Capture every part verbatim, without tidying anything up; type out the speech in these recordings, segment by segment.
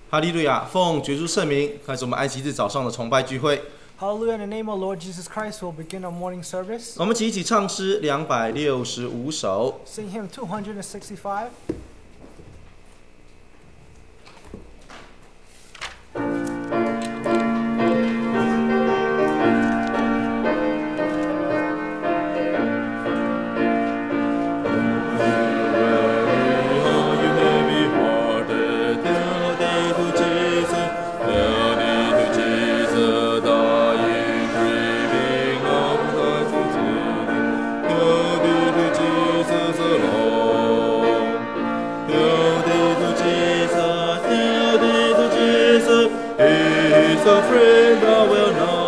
哈利路亚！奉主耶稣圣名，开始我们安息日早上的崇拜聚会。 Hallelujah! In the name of Lord Jesus Christ, we'll begin our morning service. 我们一起一起唱诗两百六十五首。 Sing hymn two hundred sixty-five. A friend I will know.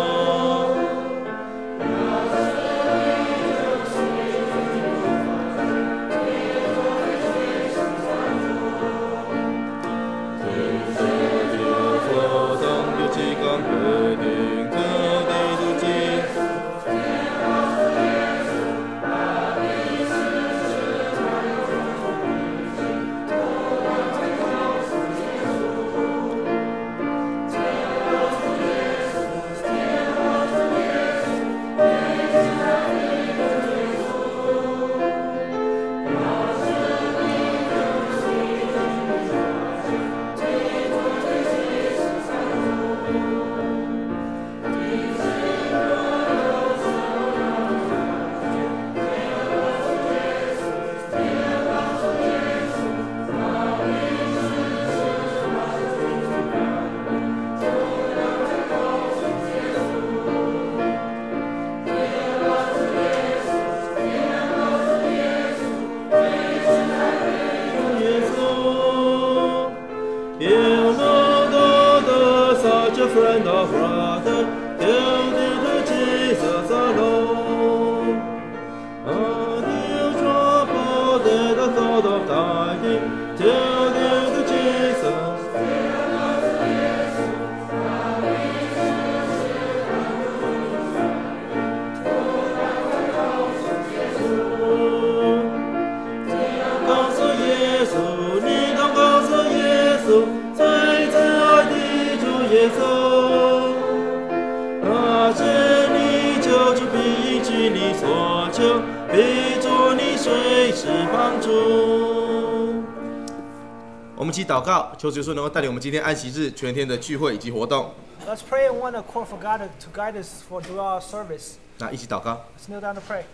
Friend or brother, tell me to Jesus alone. And you trouble that the thought of dying, tell me to Jesus. Let's 我们一起祷告，求主耶稣能够带领我们今天安息日全天的聚会以及活动。 Let's pray and want a call for God to guide us for throughout our service. 那一起祷告。 Let's kneel down to pray.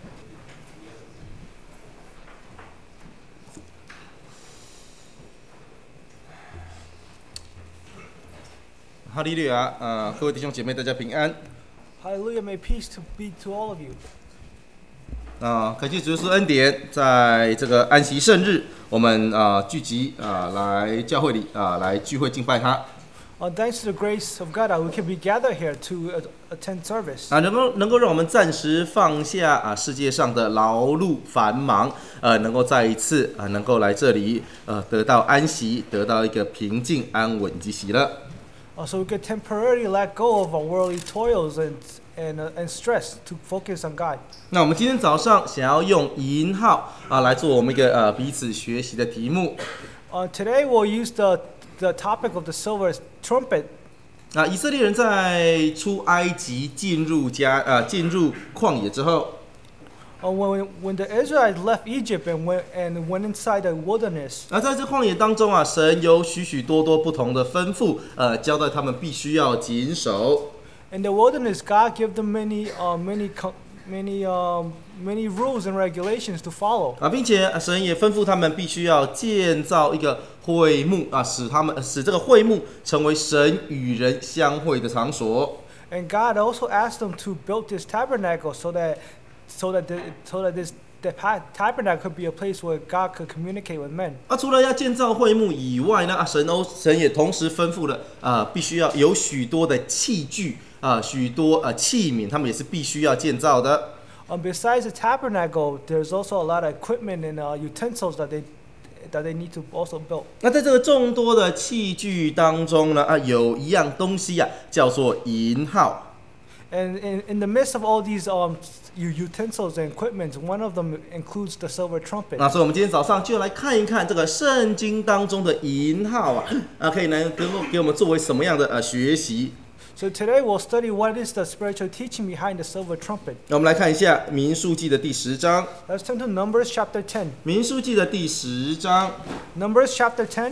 哈利路亚！呃，各位弟兄姐妹，大家平安。 Hallelujah! May peace to be to all of you. 啊、呃，感谢主耶稣恩典，在这个安息圣日，我们啊、呃、聚集啊、呃、来教会里啊、呃、来聚会敬拜他。 Uh, thanks to the grace of God, uh, we can be gathered here to uh, attend service. 啊，能够能够让我们暂时放下啊世界上的劳碌繁忙，呃，能够再一次啊能够来这里，呃，得到安息，得到一个平静、安稳以及喜乐。 Uh, so we can temporarily let go of our worldly toils and and uh, and stress to focus on God. 那我们今天早上想要用银号啊来做我们一个呃彼此学习的题目。 Uh, today we'll use the the topic of the silver trumpet. 啊，以色列人在出埃及进入加呃进入旷野之后。 Uh, when, when the Israelites left Egypt and went, and went inside the wilderness. 而在这旷野当中啊，神有许许多多不同的吩咐，呃，交代他们必须要谨守。 In the wilderness, God gave them many, uh, many, many, um, many rules and regulations to follow. 啊，并且神也吩咐他们必须要建造一个会幕啊，使他们使这个会幕成为神与人相会的场所。 And God also asked them to build this tabernacle so that. So that the, so that this the tabernacle could be a place where God could communicate with men. 啊，除了要建造会幕以外呢，啊，神哦，神也同时吩咐了啊、呃，必须要有许多的器具啊、呃，许多呃器皿，他们也是必须要建造的。 Um, besides the tabernacle, there's also a lot of equipment and uh, utensils that they that they need to also build. 那在这个众多的器具当中呢，啊，有一样东西啊，叫做银号。 And in, in the midst of all these um, u- utensils and equipment, one of them includes the silver trumpet. 那所以我们今天早上就来看一看这个圣经当中的银号啊，啊，可以能能够给我们作为什么样的呃学习？ So today we'll study what is the spiritual teaching behind the silver trumpet. 那我们来看一下民数记的第十章， Let's turn to Numbers chapter ten. 民数记的第十章。 Numbers chapter ten.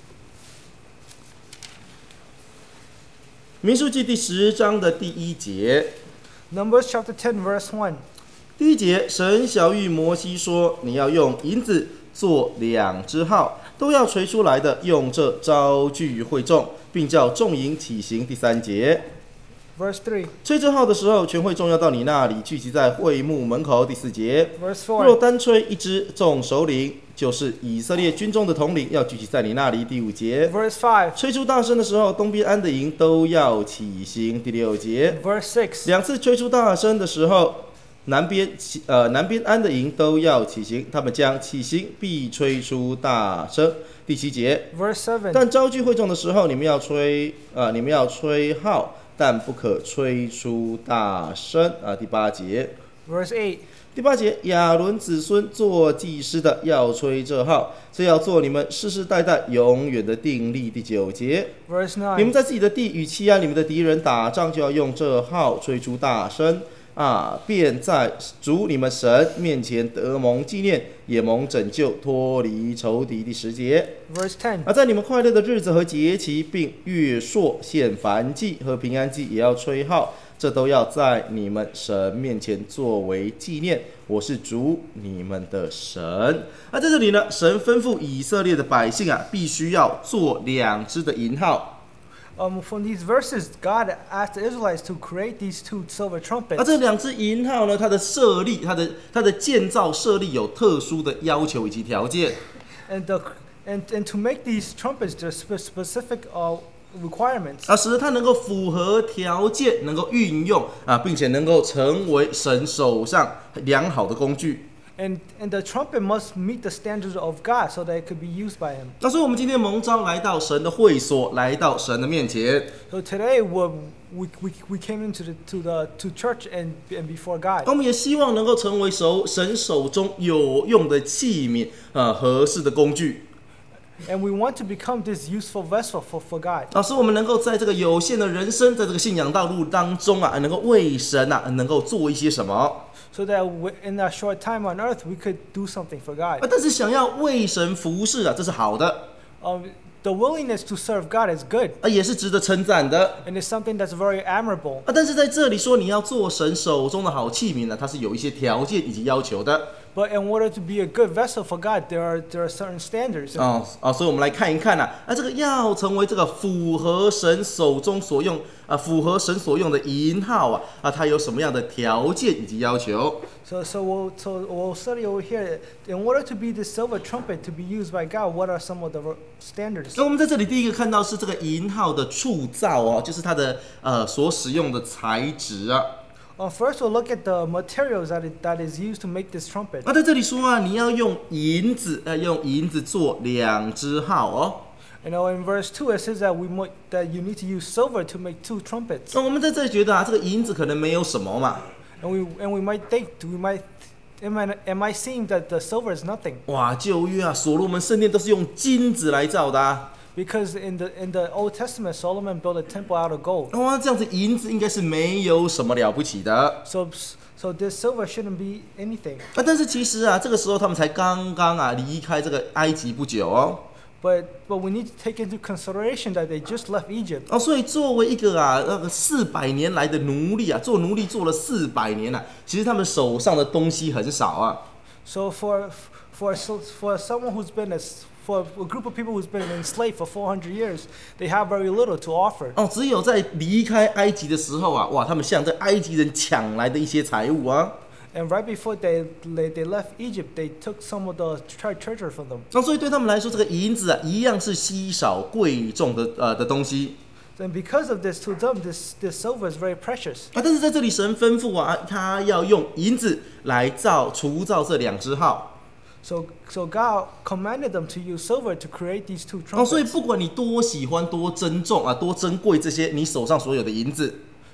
民数记第十章的第一节， Numbers chapter ten, verse one. 第一节，神晓谕摩西说：“你要用银子做两只号，都要锤出来的，用这招聚会众，并叫众营起行。”第三节， Verse three. 吹这号的时候，全会众要到你那里聚集在会幕门口。第四节， Verse 若 four. 单吹一支，众首领就是以色列军中的统领要聚集在你那里。第五节， Verse five. 吹出大声的时候，东边安的营都要起行。第六节， Verse six. 两次吹出大声的时候，南边起呃南边安的营都要起行，他们将起行，必吹出大声。第七节， Verse seven. 但招聚会众的时候，你们要吹呃你们要吹号，但不可吹出大声啊。第八节， Verse eight. 第八节，亚伦子孙做祭司的要吹这号，这要做你们世世代代永远的定例。第九节， Verse 你们 nine. 在自己的地与欺压你们的敌人打仗，就要用这号吹出大声啊，便在主你们神面前得蒙纪念，也蒙拯救，脱离仇敌。第十节， Verse ten. 而在你们快乐的日子和节期，并月朔献燔祭和平安祭，也要吹号，这都要在你们神面前作为纪念。我是主你们的神。那在这里呢，神吩咐以色列的百姓啊，必须要做两只的银号。 Um, from these verses, God asked the Israelites to create these two silver 那 trumpets. 这两只银号呢，它的设立、它的它的建造设立有特殊的要求以及条件。 And, the, and, and to make these trumpets, there's spe- specific uh, requirements. 啊，使得它能够符合条件，能够运用啊，并且能够成为神手上良好的工具。 And, and the trumpet must meet the standards of God so that it could be used by Him. 那所以，我们今天蒙召来到神的会所，来到神的面前。 So today we're, we, we, we came into the, to, the, to church and, and before God. 我们也希望能够成为手神手中有用的器皿，呃，合适的工具。 And we want to become this useful vessel for, for God. 老师，我们能够在这个有限的人生，在这个信仰道路当中啊，能够为神啊，能够做一些什么？ So that we, in our short time on earth, we could do something for 啊， God. 但是想要为神服侍啊，这是好的， Um, the willingness to serve God is good. 啊，也是值得称赞的。 And it's something that's very admirable. 啊，但是在这里说你要做神手中的好器皿呢，它是有一些条件以及要求的。 But in order to be a good vessel for God, there are, there are certain standards. 哦哦，所以我们来看一看啊，啊，这个要成为这个符合神手中所用啊，符合神所用的银号啊，啊，它有什么样的条件以及要求？ So, so, we'll, so we'll study over here. In order to be the silver trumpet to be used by God, what are some of the standards? 那我们在这里第一个看到是这个银号的铸造哦，就是它的呃所使用的材质啊。 Uh, first, we'll look at the materials that, it, that is used to make this trumpet. 那在这里说啊，你要用银子，呃，用银子做两只号哦。 You know, in verse two, it says that we mo- that you need to use silver to make two trumpets. 那我们在这里觉得啊，这个银子可能没有什么嘛。 And we and we might think, we might, it might, it might seem that the silver is nothing. 哇，旧约啊，所罗门圣殿都是用金子来造的啊。 Because in the in the Old Testament, Solomon built a temple out of gold. 哇，这样子银子应该是没有什么了不起的。 So so this silver shouldn't be anything. 啊，但是其实啊，这个时候他们才刚刚啊离开这个埃及不久哦。 But but we need to take into consideration that they just left Egypt. 哦，所以作为一个啊那个四百年来的奴隶啊，做奴隶做了四百年啊，其实他们手上的东西很少啊。 So for for for someone who's been a for a group of people who's been enslaved for four hundred years, they have very little to offer. 哦，只有在离开埃及的时候啊，哇，他们向这埃及人抢来的一些财物啊。 And right before they they, they left Egypt, they took some of the tre- treasure from them. 那、哦、所以对他们来说，这个银子啊，一样是稀少贵重的呃的东西。 And because of this, to them, this this silver is very precious. 啊，但是在这里神吩咐啊，他要用银子来造除造这两只号。 So so God commanded them to use silver to create these two 哦，所以 trumpets. 不管你多喜欢、多珍重啊、多珍贵这些你手上所有的银子，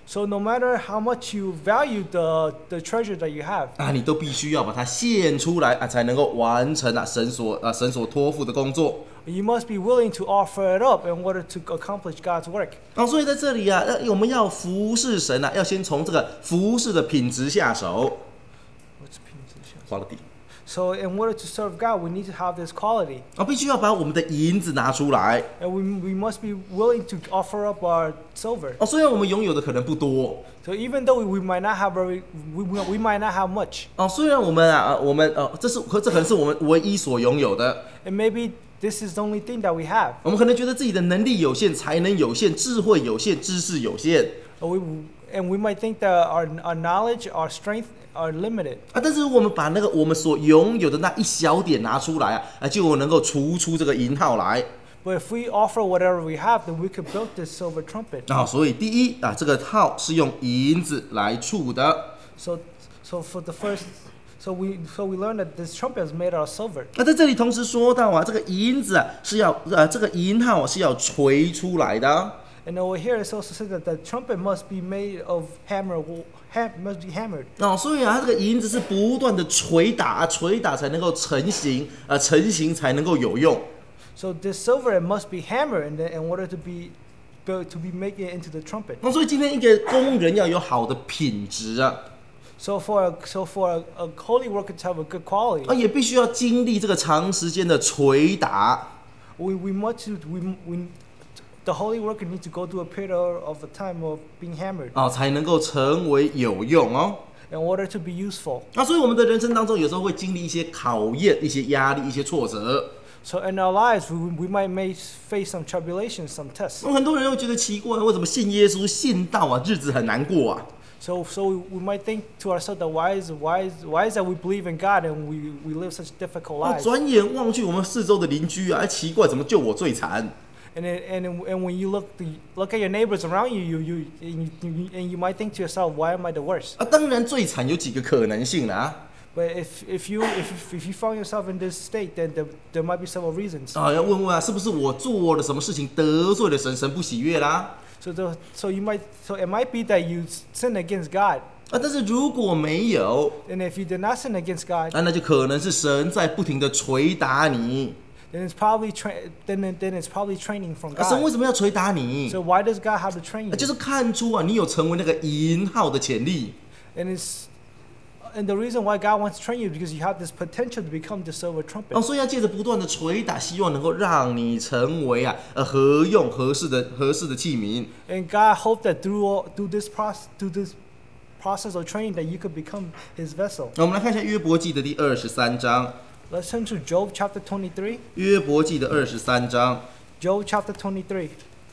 So no matter how much you value the the treasure that you have, 啊，你都必须要把它献出来啊，才能够完成啊神所啊神所托付的工作。 you must be willing to offer it up in order to accomplish God's work. 啊，所以在这里啊，呃我们要服侍神啊，要先从这个服侍的品质下手。 What's pinch? quality So in order to serve God, we need to have this quality, 啊，必须要把我们的银子拿出来。 and we we must be willing to offer up our silver. 哦，虽然我们拥有的可能不多， So even though we, we might not have very, we, we we might not have much, 哦，虽然我们啊，呃我们呃，这是可这可能是我们唯一所拥有的。 and maybe this is the only thing that we have. 我们可能觉得自己的能力有限、才能有限、智慧有限、知识有限 Or we, and we might think that our our knowledge, our strength are limited. 啊，但是我们把那个我们所拥有的那一小点拿出来啊，啊，就能够除出这个银号来。 But if we offer whatever we have, then we could build this silver trumpet. 啊，所以第一啊，这个号是用银子来铸的。 So, so for the first, so we so we learned that this trumpet is made out of silver. 那在这里同时说到啊，这个银子啊是要呃这个银号啊是要锤出来的啊。 And over here, it's also said that the trumpet must be made of hammer, ham, must be hammered. 哦，所以啊，它这个银子是不断的捶打，捶打才能够成型，啊，成型才能够有用。 So this silver it must be hammered in, the, in order to be built to be make it into the trumpet. 那、所以今天一个工人要有好的品质啊， So for a, so for a, a holy worker to have a good quality, 啊，也必须要经历这个长时间的捶打。 we we must we we the holy worker needs to go through a period of a time of being hammered 啊，才能够成为有用哦。 in order to be useful. 那、所以我们的人生当中，有时候会经历一些考验、一些压力、一些挫折。 So in our lives, we, we might may face some tribulations, some tests. 那很多人会觉得奇怪，为什么信耶稣信到啊，日子很难过啊？ So so we, we might think to ourselves that why is why is why is that we believe in God and we, we live such difficult 啊， lives? 转眼望去，我们四周的邻居啊，哎奇怪，怎么就我最惨？ And it, and and when you look the, look at your neighbors around you, you you and you, and you might think to yourself, why am I the worst? 啊，当然最惨有几个可能性啦、啊。 But if if you if if you found yourself in this state, then there, there might be several reasons. 啊，要问问啊，是不是我做了什么事情得罪了神，神不喜悦啦？ So the, so you might so it might be that you sinned against God. 啊，但是如果没有， And if you did not sin against God, 啊，那就可能是神在不停的捶打你。 then it's probably tra- then then it's probably training from 啊，神为 God. 什么要捶打你？ So why does God have to train 啊， you? 就是看出啊，你有成为那个银号的潜力。 And it's and the reason why God wants to train you is because you have this potential to become the silver 哦， trumpet. 所以要借着不断的捶打，希望能够让你成为啊，呃，合用合适的合适的器皿。 And God hoped that through all, through this process through this process of training that you could become His vessel. 那我们来看一下约伯记的第二十三章。 Let's turn to Job chapter twenty-three. 约伯记的二十三章。 Job chapter twenty-three.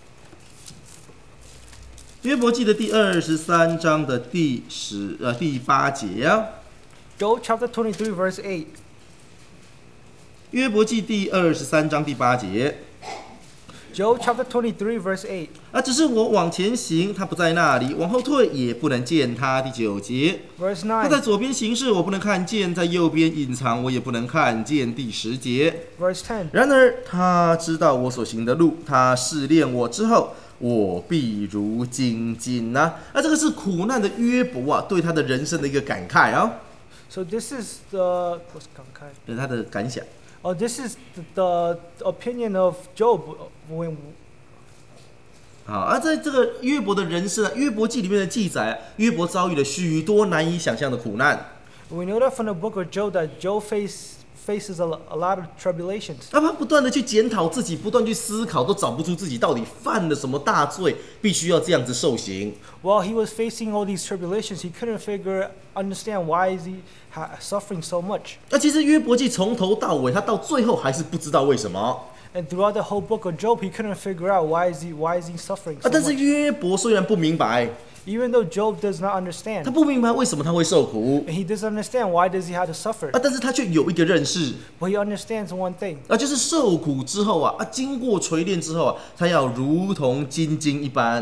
约伯记的第二十三章的第十呃第八节啊。 Job chapter twenty-three verse eight. 约伯记第二十三章第八节。 Job chapter twenty-three verse eight. 啊，只是我往前行，他不在那里；往后退，也不能见他。第九节， Verse 他在 nine. 左边行事，我不能看见；在右边隐藏，我也不能看见。第十节， Verse ten. 然而他知道我所行的路，他试炼我之后，我必如精金呐、啊。这个是苦难的约伯啊，对他的人生的一个感慨啊， So this is the what's 感慨? 对他的感想。 Oh, this is the, the opinion of Job when 好，而、啊、在这个约伯的人生啊，约伯记里面的记载、啊，约伯遭遇了许多难以想象的苦难。 we know that from the book of Job that Job face, faces a, a lot of tribulations. 那他不断的去检讨自己，不断去思考，都找不出自己到底犯了什么大罪，必须要这样子受刑。 While he was facing all these tribulations, he couldn't figure, understand why is he ha- suffering so much. 那其实约伯记从头到尾，他到最后还是不知道为什么。 And throughout the whole book of Job, he couldn't figure out why is he why is he suffering 啊， so 但是 much. 约伯虽然不明白， Even though Job does not 他 understand, 不明白为什么他会受苦 and he doesn't understand why does he have to suffer, 啊，但是他却有一个认识， but he understands one thing. 啊，就是受苦之后啊，啊，经过锤炼之后啊，他要如同金晶一般。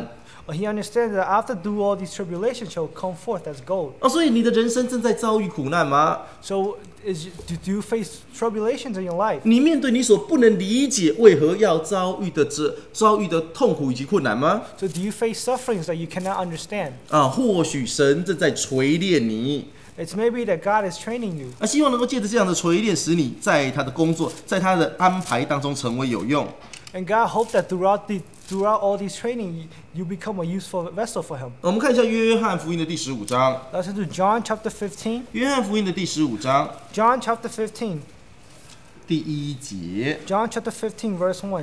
He understands that after through all these tribulations shall come forth as gold. 哦，所以你的人生正在遭遇苦难吗？ So is do, do you face tribulations in your life? 你面对你所不能理解为何要遭遇的这遭遇的痛苦以及困难吗？ So do you face sufferings that you cannot understand? 啊，或许神正在锤炼你。 It's maybe that God is training you. 啊，希望能够借着这样的锤炼，使你在他的工作，在他的安排当中成为有用。 And God hoped that throughout the throughout all these training, you become a useful vessel for Him. 我们看一下约翰福音的第十五章。 Let's into John chapter fifteen. 约翰福音的第十五章 John chapter fifteen. 第一节。 John chapter fifteen, verse one.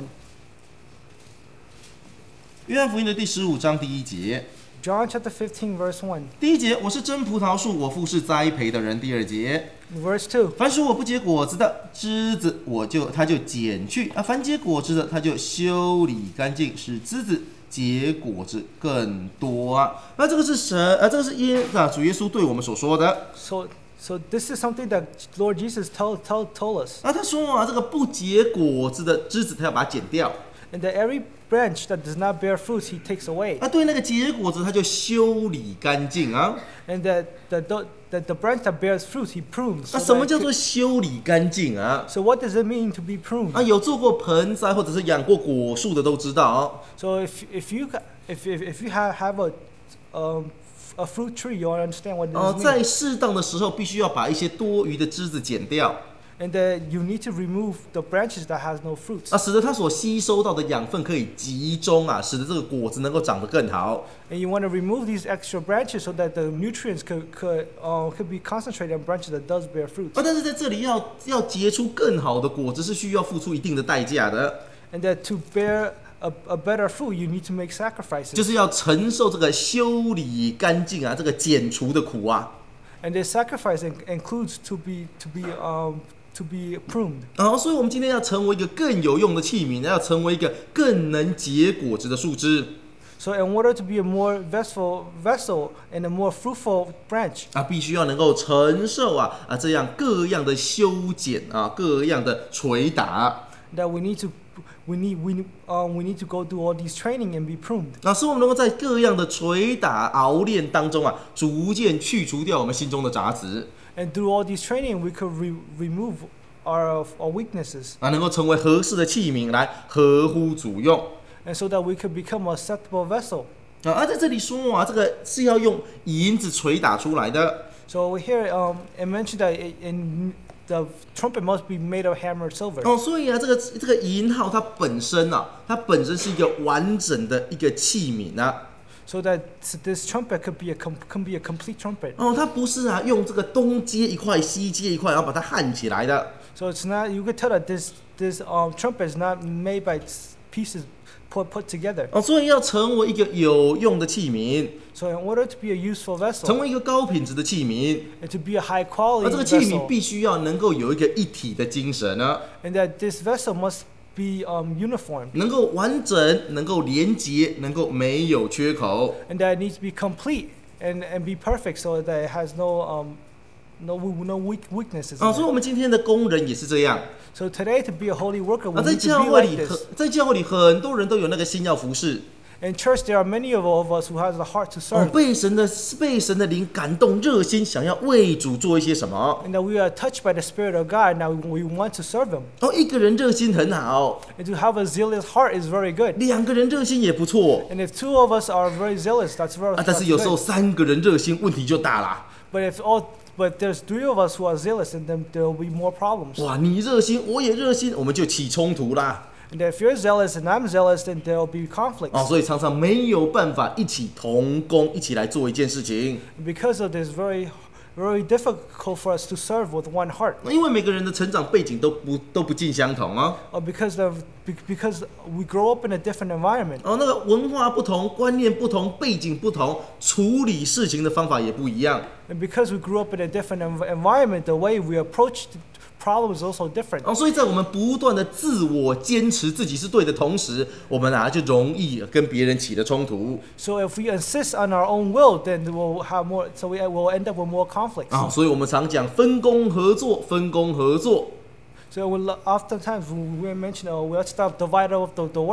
约翰福音的第十五章第一节。 John chapter fifteen, verse one. 第一节，我是真葡萄树，我父是栽培的人。第二节， Verse two. 凡属我不结果子的枝子，我就他就剪去啊；凡结果子的，他就修理干净，使枝子结果子更多啊。那这个是神啊，这个是耶啊，主耶稣对我们所说的。 So so this is something that Lord Jesus told told told us. 啊，他说啊，这个不结果子的枝子，他要把它剪掉。 And that every branch that does not bear fruits, He takes away. 啊，对那个结果子，他就修理干净啊。 And that the the, the, the branch that bears fruits, He prunes. 啊， So 什么 that 叫 it 做 could- 修理干净啊？ so what does it mean to be pruned? 啊，有做过盆栽或者是养过果树的都知道啊。 So if if you ca- if if, if you have have a um, a fruit tree, you understand what 哦， this 在 means. 适当的时候，必须要把一些多余的枝子剪掉， And that you need to remove the branches that has no fruits. 啊，使得它所吸收到的养分可以集中啊，使得这个果子能够长得更好。 And you want to remove these extra branches so that the nutrients could could uh, could be concentrated on branches that does bear fruits. 啊，但是在这里要要结出更好的果子，是需要付出一定的代价的， And that to bear a, a better fruit, you need to make 就 sacrifices. 是要承受这个修理干净啊，这个剪除的苦啊。 And this sacrifice in- includes to be to be um to be pruned. 啊，所以我们今天要成为一个更有用的器皿，要成为一个更能结果子的树枝。 So in order to be a more vessel vessel and a more fruitful branch, 啊，必须要能够承受啊啊这样各样的修剪啊，各样的捶打。 that we need to we need we need, um, we need to go through all these training and be pruned. 啊，使我们能够在各样的捶打熬炼当中啊，逐渐去除掉我们心中的杂质 And through all these training, we could re- remove our our weaknesses, 啊，能够成为合适的器皿来合乎主用 and so that we could become a acceptable vessel. 啊。而在这里说啊，这个是要用银子捶打出来的 So here um, it mentioned that i- in the trumpet must be made of hammered silver. 哦，所以啊，这个这个银号它本身啊，它本身是一个完整的一个器皿啊。 So that this trumpet could be a com- can be a complete trumpet. 哦，它不是啊，用这个东接一块西接一块，然后把它焊起来的。 So it's not you could tell that this this um, trumpet is not made by s- pieces put put together. 哦，所以要成为一个有用的器皿， So in order to be a useful 成 vessel 为一个高品质的器皿， and to be a high 而 quality 这个器皿 vessel, 必须要能够有一个一体的精神呢， and that this vessel must be um, uniform, 能够完整，能够连结，能够没有缺口。 and that it needs to be complete and, and be perfect, so that it has no um, no no weak weaknesses. 啊， in 所以 it. 我们今天的工人也是这样。 So today, to be a holy worker, 啊， we 在 need 教 to be 会 like 里， this. 很在教会里很多人都有那个心要服侍， In church, there are many of, of us who has the heart to 哦， serve, 被神的被神的灵感动，热心想要为主做一些什么。 and that we are touched by the Spirit of God. Now we want to serve Him, 哦，一个人热心很好， and to have a zealous heart is very good. 两个人热心也不错 And if two of us are very zealous, that's very 啊。但 that's 是有时候 good. 三个人热心，问题就大啦。 But if all but there's three of us who are zealous, and then there will be more problems. 哇，你热心，我也热心，我们就起冲突啦。 And if you're zealous and I'm zealous, then there will be conflicts. 哦，所以常常没有办法一起同工，一起来做一件事情。 Because of this, very very difficult for us to serve with one heart. 因为每个人的成长背景都不都不尽相同啊。 Or because of be- because we grow up in a different environment. 哦，那个文化不同，观念不同，背景不同，处理事情的方法也不一样。 And because we grew up in a different env- environment, the way we approach the problem is also different. 哦，所以在我们不断的自我坚持自己是对的同时，我们啊就容易跟别人起了冲突 So if we insist on our own will, then we'll have more. So we will end up with more conflicts. 啊。所以我们常讲分工合作，分工合作。 So we'll, oftentimes we we mention, oh, let's stop divide up the, the work.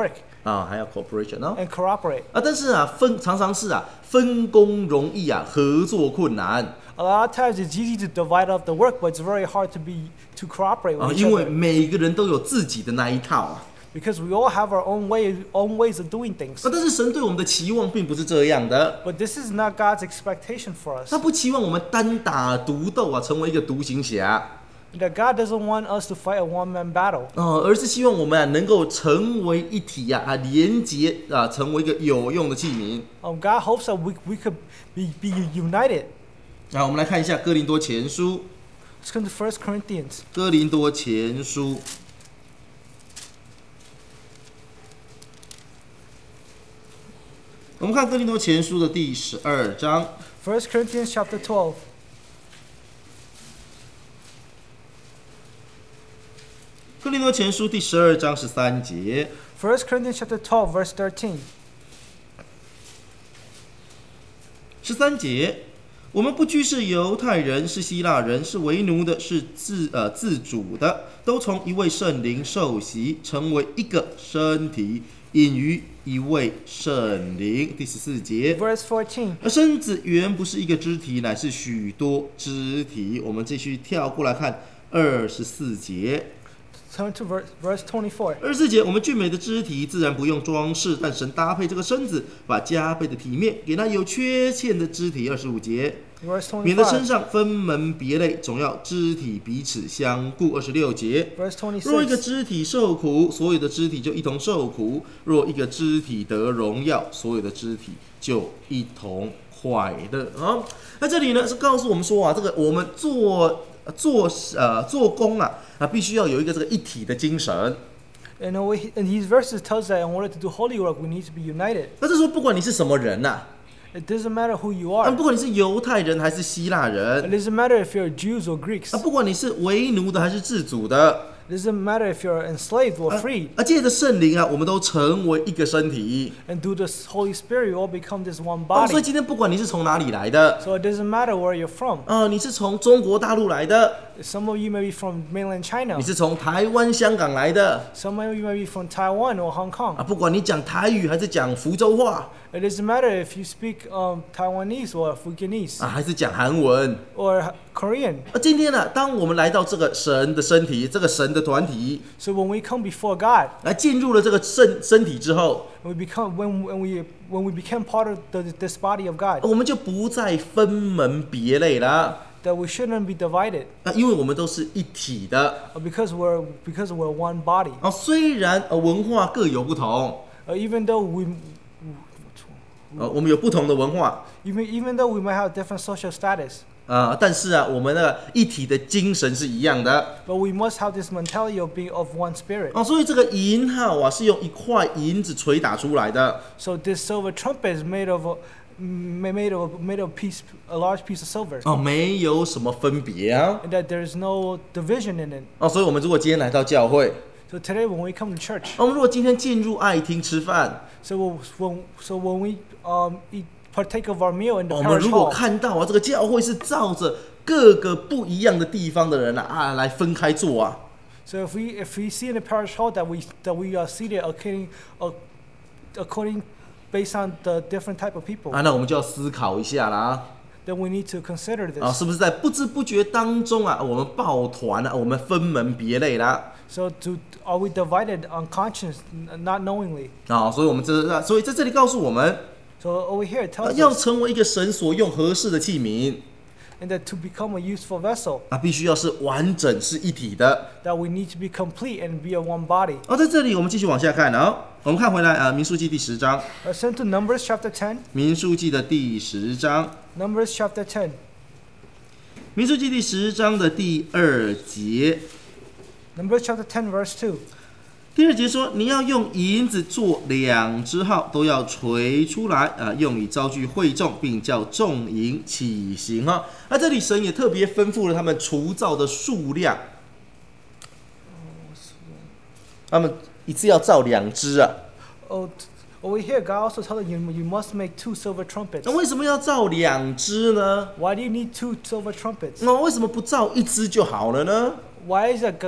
啊，还要 cooperation 哦 and cooperate. 啊，但是啊，分常常是啊，分工容易啊，合作困难 A lot of times it's easy to divide up the work, but it's very hard to be to cooperate 啊， with each 因为 other 每个人都有自己的那一套啊。 because we all have our own way, own ways of doing things. 啊，但是神对我们的期望并不是这样的， But this is not God's expectation for us. 他不期望我们单打独斗啊，成为一个独行侠。 That God doesn't want us to fight a one-man battle. 哦，而是希望我们啊能够成为一体呀啊，连结啊，成为一个有用的器皿。 Um, God hopes that we, we could be, be united. 啊，我们来看一下哥林多前书， Let's come to First Corinthians. 哥林多前书，我们看哥林多前书的第十二章， First Corinthians chapter twelve. 哥林多前书第十二章十三节， First Corinthians chapter twelve, verse thirteen. 十三节，我们不拘是犹太人，是希腊人，是为奴的，是自呃自主的，都从一位圣灵受洗，成为一个身体，隐于一位圣灵。第十四节， Verse fourteen. 而身子原不是一个肢体，乃是许多肢体。我们继续跳过来看二十四节。 Turn to verse, verse twenty-four. 二十四节，我们俊美的肢体自然不用装饰，但神搭配这个身子，把加倍的体面给那有缺陷的肢体。二十五节， Verse 免得身 twenty-five. 上分门别类，总要肢体彼此相顾。二十六节， Verse 若一个 twenty-six. 肢体受苦，所有的肢体就一同受苦；若一个肢体得荣耀，所有的肢体就一同快乐。好，那这里呢是告诉我们说啊，这个我们做做呃做工啊啊，必须要有一个这个一体的精神。 And in these verses tells that in order to do holy work, we need to be united. 那这说不管你是什么人呐、啊， It doesn't matter who you 啊， are. 不管你是犹太人还是希腊 It 人， doesn't matter if you're Jews or Greeks. 啊，不管你是为奴的还是自主的， It doesn't matter if you're enslaved or 啊 free. 啊，借着圣灵啊，我们都成为一个身体。 And through the Holy Spirit, you all become this one 哦，所以 body. 今天不管你是从哪里来的， So it doesn't matter where you're from. 啊，你是从中国大陆来的， Some of you may be from mainland China. 你是从台湾、香港来的， Some of you may be from Taiwan or Hong 啊， Kong. 不管你讲台语还是讲福州话， It doesn't matter if you speak um, Taiwanese or Fukienese 啊，还是讲韩文， or Korean. 啊，今天呢、当我们来到这个神的身体，这个神的团体， So when we come before God, 来进入了这个身身体之后， we become when, when we when we become part of the, this body of God, 我们就不再分门别类了。 that we shouldn't be divided 啊，因为我们都是一体的。 uh, because we're because we're one body. 啊，虽然呃文化各有不同， Uh, even though we 呃，我们有不同的文化， even even though we might have different social status, 啊，但是啊，我们的一体的精神是一样的。 but we must have this mentality of being of one spirit. 啊，所以这个银号啊，是用一块银子捶打出来的。 So this silver trumpet is made of a, ma- made of a, made of a piece a large piece of silver, 哦，没有什么分别啊。 and that there is no division in it. 哦，所以我们如果今天来到教会， So today when we come to church, 我们如果今天进入爱厅吃饭， so we'll, when so when we um eat partake of our meal in the 我们 parish 如果 hall, 看到啊，这个教会是照着各个不一样的地方的人啊啊来分开坐啊， so if we if we see in the parish hall that we that we are seated according uh, according based on the different type of people, 啊，那我们就要思考一下啦。 then we need to consider 啊， this. 是不是在不知不觉当中啊，我们抱团啊，我们分门别类啦？ So to are we divided unconscious, n- not knowingly? 啊，所以我们这啊，所以在这里告诉我们， So over here it 啊 tells 要 us 成为一个神所用合适的器皿 and that to become a useful vessel, 啊，必须要是完整是一体的。 that we need to be complete and be a one body. 啊，在这里我们继续往下看啊，我们看回来啊，民数记第十章， Let's turn to Numbers chapter ten. 民数记的第十章， Numbers chapter ten. 民数记第十章的第二节， Numbers chapter ten, verse two. 第二节说，你要用银子做两只号，都要锤出来啊，用以招聚会众，并叫众营起行哈。那这里神也特别吩咐了他们除灶的数量，他们一次要造两只啊。 Oh, t- over here, God also tells you you must make two silver trumpets. 那为什么要造两只呢？ Why do you need two silver trumpets? 那为什么不造一只就好了呢？ Why is that? God,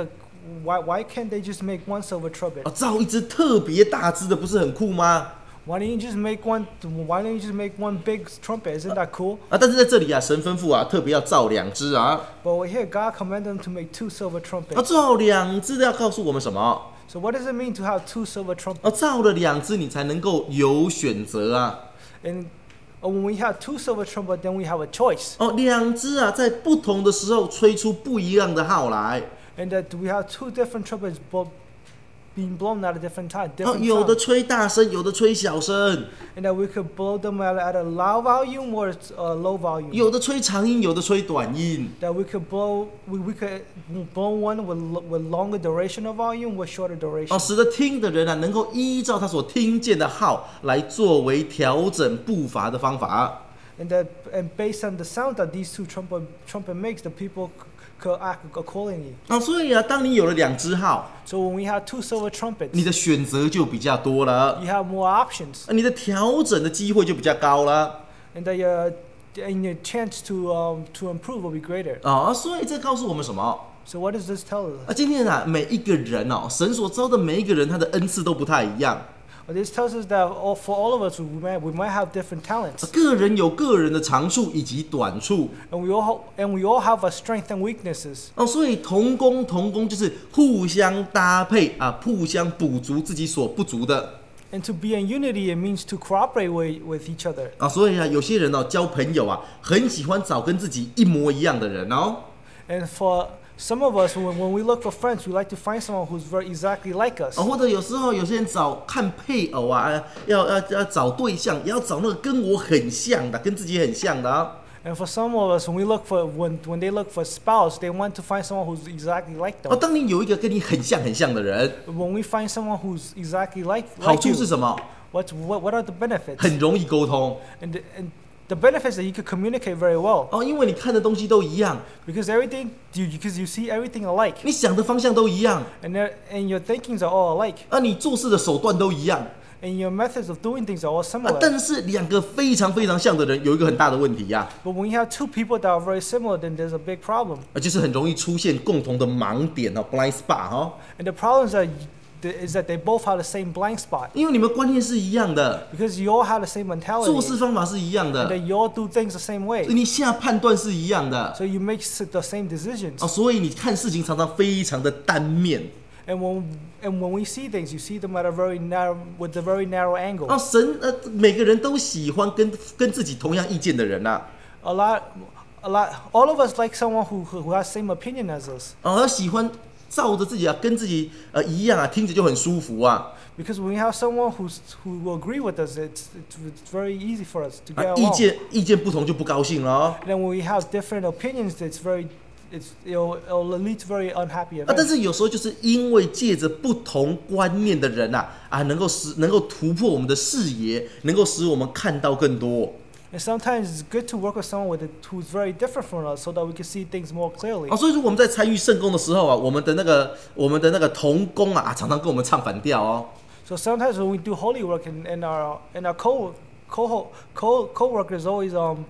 why why can't they just make one silver trumpet? 啊，造一只特别大只的，不是很酷吗？ Why don't you just make one? Why don't you just make one big trumpet? Isn't that cool? 啊，但是在这里啊，神吩咐啊，特别要造两只啊。 But we hear God command them to make two silver 啊， trumpets. 造两只的要告诉我们什么？ So what does it mean to have two silver 啊， trumpets? 造了两只，你才能够有选择啊。 And uh, when we have two silver trumpets, then we have a choice. 哦，两只啊，在不同的时候吹出不一样的号来。 And that we have two different trumpets bo- being blown at a different time, 哦， different 有的 sound. 吹大声，有的吹小声， And that we could blow them at, at a loud volume or a low volume. 有的吹长音，有的吹短音。 That we could blow, we, we could blow one with, lo- with longer duration of volume, with shorter 哦， duration. 使得听的人啊，能够依照他所听见的号来作为调整步伐的方法。 And that, and based on the sound that these two trumpet trumpet makes, the people c- could act accordingly. 啊，所以啊，当你有了两只号， So when we have two silver trumpets, 你的选择就比较多了， you have more options, 啊你的调整的机会就比较高了。 and that your and your chance to um, to improve will be greater. 啊，所以这告诉我们什么？ So what does this tell us? 啊，今天啊，每一个人哦，神所招的每一个人，他的恩赐都不太一样。 Well, this tells us that all, for all of us, we might we might have different 啊 talents, 个人有个人的长处以及短处。 and we all and we all have our strengths and weaknesses. 哦，所以同工同工就是互相搭配啊，互相补足自己所不足的。 And to be in unity, it means to cooperate with, with each other. 啊，所以啊，有些人哦，交朋友啊，很喜欢找跟自己一模一样的人哦。 And for some of us, when, when we look for friends, we like to find someone who's very exactly like us. 啊，或者有时候有些人找看配偶啊，啊要要要找对象，也要找那个跟我很像的，跟自己很像的啊。 And for some of us, when we look for when when they look for spouse, they want to find someone who's exactly like 哦， them. 当你有一个跟你很像很像的人， When we find someone who's exactly like 好 like 处 you, 是什么？ what's what what are the benefits? 很容易沟通 And the, and the benefits that you could communicate very well 哦，因为你看的东西都一样， because everything you because you see everything alike, 你想的方向都一样， and there- and your thinkings are all alike, 啊，你做事的手段都一样， and your methods of doing things are all 啊， similar. 但是两个非常非常像的人有一个很大的问题呀、 But when you have two people that are very similar, then there's a big problem. 啊，就是很容易出现共同的盲点哦 ，blind spot 哦， And the problem is that y- the- is that they both have the same blind spot 因为你们观念是一样的， because you all have the same 做 mentality, 事方法是一样 and 的， that you all do things the same way. 你下判断是一样的， So you make s- the same decisions. 哦，所以你看事情常常非常的单面。 And when and when we see things, you see them at a very narrow with a very narrow 哦， angle. 神呃，每个人都喜欢跟跟自己同样意见的人呐、啊， A lot, a lot. All of us like someone who who who has same opinion as us 哦，他喜欢照着自己啊，跟自己呃一样啊，听着就很舒服啊。 because when we have someone who's who will agree with us, it's it's, it's very easy for us to 啊 get 意 along. 见意见不同就不高兴了哦。 And then when we have different opinions, it's very it's it'll, it'll lead to very unhappy 啊，但 events. 是有时候就是因为借着不同观念的人呐、啊，啊，能够使能够突破我们的视野，能够使我们看到更多。 And sometimes it's good to work with someone with it who's very different from us, so that we can see things more clearly. 啊，所以说我们在参与圣工的时候啊，我们的那个我们的那个同工啊，啊常常跟我们唱反调哦。 So sometimes when we do holy work, and, and our and our co co co co-workers always um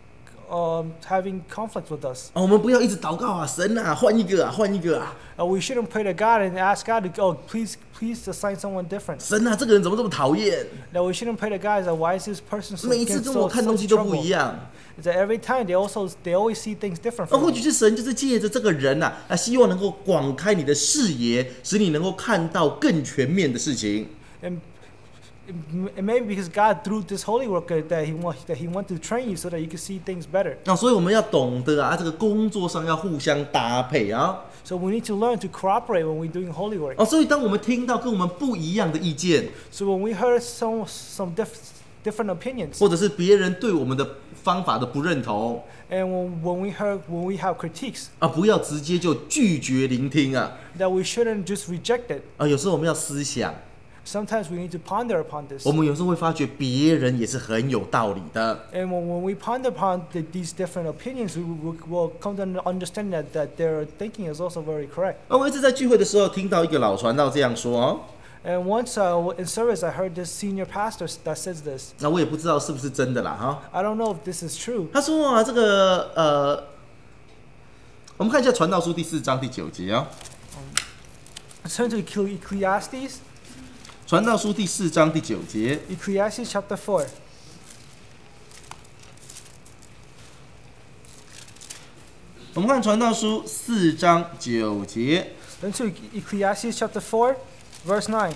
um having conflicts with us. 啊，我们不要一直祷告啊，神啊，换一个啊，换一个啊， Uh, we shouldn't pray to God and ask God to oh please please assign someone different. 神啊，这个人怎么这么讨厌？ That we shouldn't pray to God is that why is this person so 每一次 getting 跟 so 我看东 such 西都不 trouble? 一样。 Is that every time they also they always see things different 而 from 或 me. 许是神就是借着这个人呐、啊，啊，希望能够广开你的视野，使你能够看到更全面的事情。 And and maybe because God through this holy work uh, that he want that he want to train you so that you can see things better. 啊，所以我们要懂得啊，这个工作上要互相搭配啊。 So we need to learn to cooperate when we're doing holy work. 哦，所以当我们听到跟我们不一样的意见， So when we heard some some diff, different opinions, 或者是别人对我们的方法的不认同 and when, when we heard when we have critiques, 啊，不要直接就拒绝聆听啊。 that we shouldn't just reject it. 啊，有时候我们要思想， Sometimes we need to ponder upon this. 我们有时候会发觉别人也是很有道理的。 And when, when we ponder upon the, these different opinions, we will will come to understand that, that their thinking is also very correct. 啊，我一直在聚会的时候听到一个老传道这样说哦， And once uh, in service, I heard this senior pastor that says this. 那我也不知道是不是真的啦哈。 I don't know if this is true. 他说啊，这个呃，我们看一下《传道书》第四章第九节啊、 Turn to Ecclesiastes. 传道书第四章第九节。 Ecclesiastes chapter four. 我们看传道书四章九节。 Turn to Ecclesiastes chapter four, verse nine.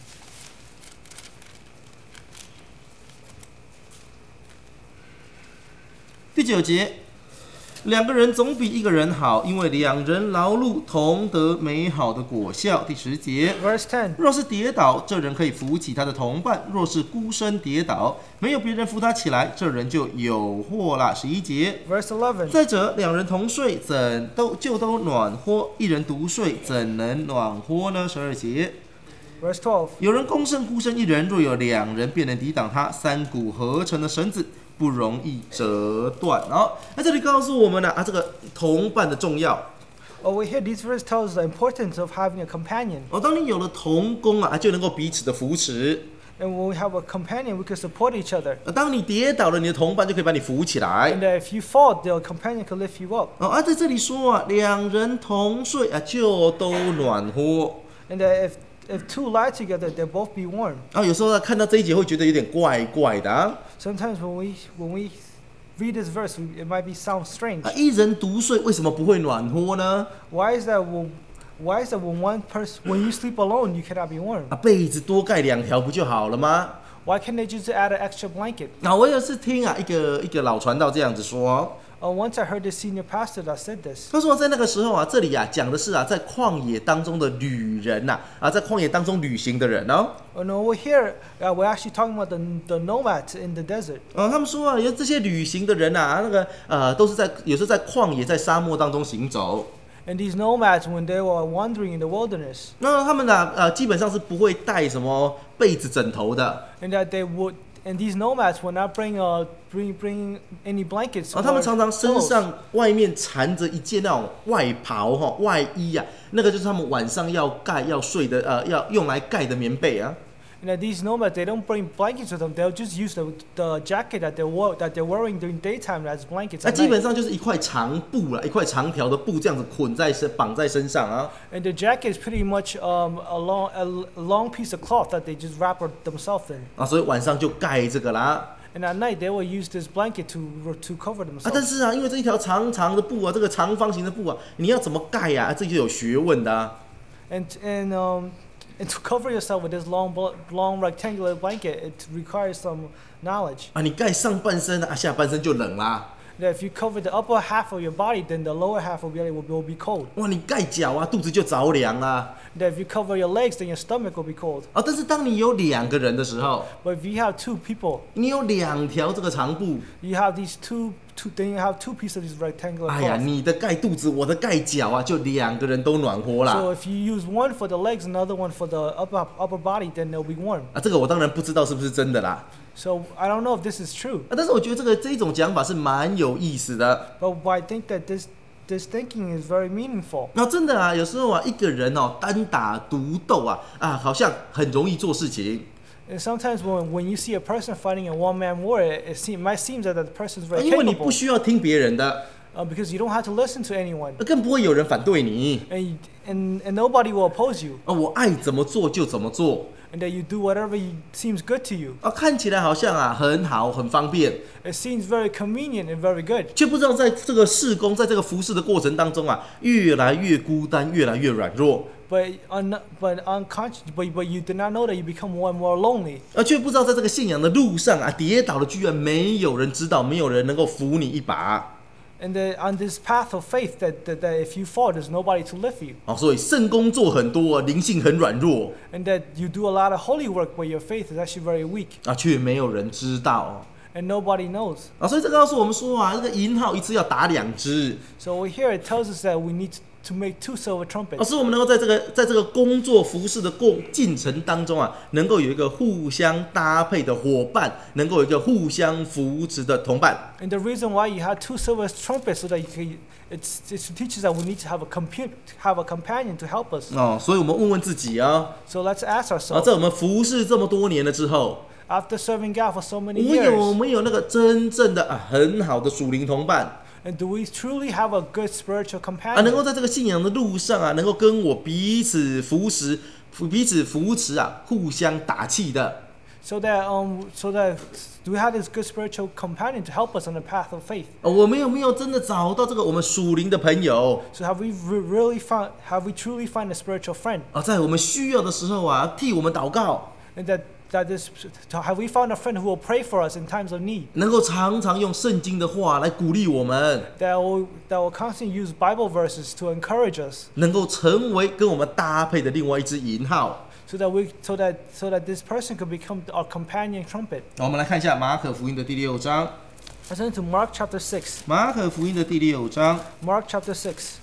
第九节，两个人总比一个人好，因为两人劳碌同得美好的果效。第十节， Verse ten. 若是跌倒，这人可以扶起他的同伴；若是孤身跌倒，没有别人扶他起来，这人就有祸了。十一节， Verse eleven. 再者，两人同睡，怎都就都暖和；一人独睡，怎能暖和呢？十二节， Verse twelve. 有人攻胜孤身一人，若有两人，便能抵挡他。三股合成的绳子不容易折断。好，那这里告诉我们呢啊，这个同伴的重要。 Over here, this verse tells us the importance of having a companion. 哦，当你有了同工啊，就能够彼此的扶持。 And when we have a companion, we can support each other. 当你跌倒了，你的同伴就可以把你扶起来。 And uh, if you fall, the companion can lift you up. 哦，啊，在这里说啊，两人同睡啊，就都暖和。 And uh, if if two lie together, they'll both be warm. 啊，有时候啊看到这一节会觉得有点怪怪的啊。 Sometimes when we when we read this verse, it might be sound strange. 啊，一人独睡为什么不会暖和呢？ Why is that? When, why is that when one person when you sleep alone, you cannot be warm? 啊，被子多盖两条不就好了吗？ Why can't they just add an extra blanket? 那我有一次听啊，一个一个老传道这样子说。 Uh, once I heard the senior pastor that said this. 他说在那个时候啊，这里啊讲的是啊，在旷野当中的旅人呐、啊，啊，在旷野当中旅行的人哦。 And over here, uh, we're actually talking about the the nomads in the desert. 哦，他们说啊，有这些旅行的人啊，那个呃，都是在有时候在旷野、在沙漠当中行走。 And these nomads, when they were wandering in the wilderness, 那他们呢，呃，基本上是不会带什么被子、枕头的。 and that they would, and these nomads would not bring uh bring bring any blankets. 啊，他们 or 常常身 clothes. 上外面缠着一件那种外袍哈、外衣啊，那个就是他们晚上要盖、要睡的，呃，要用来盖的棉被啊。 And that these nomads, they don't bring blankets with them. They'll just use the the jacket that they wore that they're wearing during daytime as blankets. 那 at 基 night. 本上就是一块长布啦，一块长条的布这样子捆在身、绑在身上啊。 And the jacket is pretty much um, a long a long piece of cloth that they just wrap themselves in. 啊，所以晚上就盖这个啦。 And at night, they will use this blanket to to cover 啊，但 themselves. 是啊，因为这一条长长的布啊，这个长方形的布啊，你要怎么盖呀、啊？这就有学问的啊。 And and um and to cover yourself with this long bl- long rectangular blanket, it requires some knowledge. 啊，你盖上半身啊，下半身就冷啦。 That if you cover the upper half of your body, then the lower half will be will, will be cold. 哇，你盖脚啊，肚子就着凉啦。 That if you cover your legs, then your stomach will be cold. 啊，但是当你有两个人的时候， But if you have two people, 你有两条这个长布， you have these two two then you have two pieces of this rectangular 哎呀， cloth. 你的盖肚子，我的盖脚啊，就两个人都暖和啦。 So if you use one for the legs, another one for the upper upper body, then they'll be warm. 啊，这个我当然不知道是不是真的啦。 So I don't know if this is true, 啊，但是我觉得这个这一种讲法是蛮有意思的。 but I think that this this thinking is very meaningful. 那真的啊，有时候啊，一个人哦单打独斗啊，啊，好像很容易做事情。 And sometimes when when you see a person fighting a one-man war, it, it seem, might seem that the person is 啊 very 因为你 capable, 不需要听别人的， uh, because you don't have to listen to anyone, 更不会有人反对你。 and, you, and and nobody will oppose you, 啊，我爱怎么做就怎么做。 and that you do whatever you, seems good to you. 啊，看起来好像啊很好很方便， It seems very convenient and very good. 却不知道在这个事工，在这个服侍的过程当中啊，越来越孤单，越来越软弱。 But un, but unconscious, but but you did not know that you become more and more lonely. 而却不知道在这个信仰的路上啊，跌倒了居然没有人知道，没有人能够扶你一把。 And the, on this path of faith, that, that that if you fall, there's nobody to lift you. 哦，所以圣工做很多，灵性很软弱 And that you do a lot of holy work, but your faith is actually very weak, 啊，却没有人知道 and nobody knows. 啊。所以这告诉我们说啊，这个银号一次要打两只， So over here it tells us that we need to make two silver 而 trumpets. 是我们能够在这个在这个工作服侍的过进程当中啊，能够有一个互相搭配的伙伴，能够有一个互相扶持的同伴。 And the reason why you have two silver trumpets so that you can, it's, it's to teach us that we need to have a compute, have a companion to help us. 哦，所以我们问问自己啊， So let's ask 啊， ourselves, 在我们服侍这么多年了之后， after serving God for so 我 many 们有 years, 没有那个真正的啊很好的属灵同伴？ And do we truly have a good spiritual 啊，能够 companion? 在这个信仰的路上啊，能够跟我彼此扶持、彼此扶持啊，互相打气的。 So that um so that do we have this good spiritual companion to help us on the path of faith? 哦，我们有没有真的找到这个我们属灵的朋友 So have we re- really found have we truly found a spiritual friend? 啊？在我们需要的时候啊，替我们祷告， And that that this have we found a friend who will pray for us in times of need? 能够常常用圣经的话来鼓励我们， That will that will constantly use Bible verses to encourage us, 能够成为跟我们搭配的另外一只银号。 so that we so that so that this person could become our companion trumpet. 好，我们来看一下马可福音的第六章。 Let's turn to Mark chapter six. 马可福音的第六章， Mark chapter six.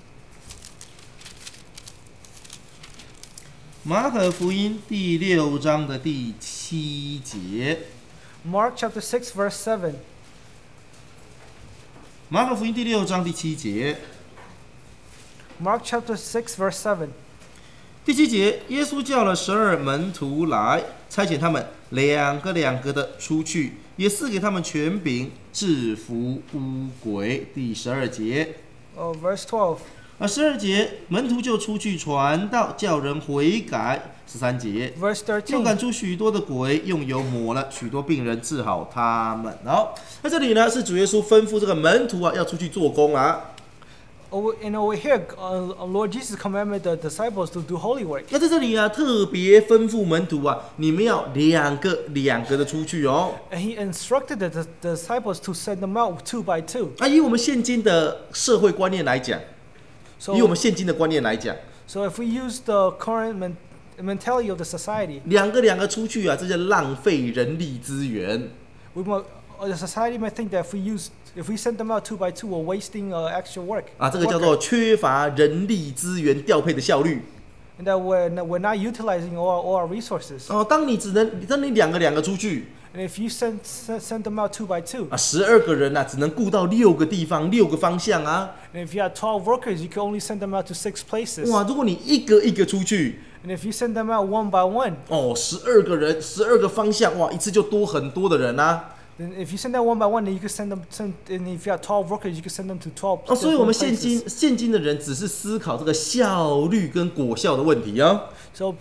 马可福音第六章的第七节。 Mark chapter six verse seven. 马可福音第六章第七节， Mark chapter six verse seven. 第七节，耶稣叫了十二门徒来，差遣他们两个两个的出去，也赐给他们权柄制服污鬼。第十二节， Oh, verse twelve. 啊，十二节，门徒就出去传道，叫人悔改。十三节， Verse 又赶 thirteen. 出许多的鬼，用油抹了许多病人，治好他们。好，那这里呢是主耶稣吩咐这个门徒啊，要出去做工啊。 Over, and over here, uh, Lord Jesus commanded the disciples to do holy work. 那在这里啊，特别吩咐门徒啊，你们要两个两个的出去哦。 And he instructed the, the, the disciples to send them out two by two. 啊，以我们现今的社会观念来讲， So, 以我们现今的观念来讲， so if we use the current men- mentality of the society, 两个两个出去啊，这叫浪费人力资源。 we might, uh, the society might think that if we use, if we send them out two by two, we're wasting uh, extra work. 啊，这个叫 worker. 做缺乏人力资源调配的效率。 And that we're, n- we're not utilizing all, all our resources. 哦，当你只能，当你两个两个出去 And if you send, send, send them out two by two, 啊，十二个人呐、啊，只能顾到六个地方、六个方向啊。 and if you have twelve workers, you can only send them out to six places. 哇，如果你一个一个出去， And if you send them out one by one, 哦，十二个人，十二个方向，哇，一次就多很多的人啊。 then if you send them one by one, then you can send them. Send, and if you have twelve workers, you can send them to twelve. 哦，所以我们现 different 今 places. 现今的人只是思考这个效率跟果效的问题啊。 So,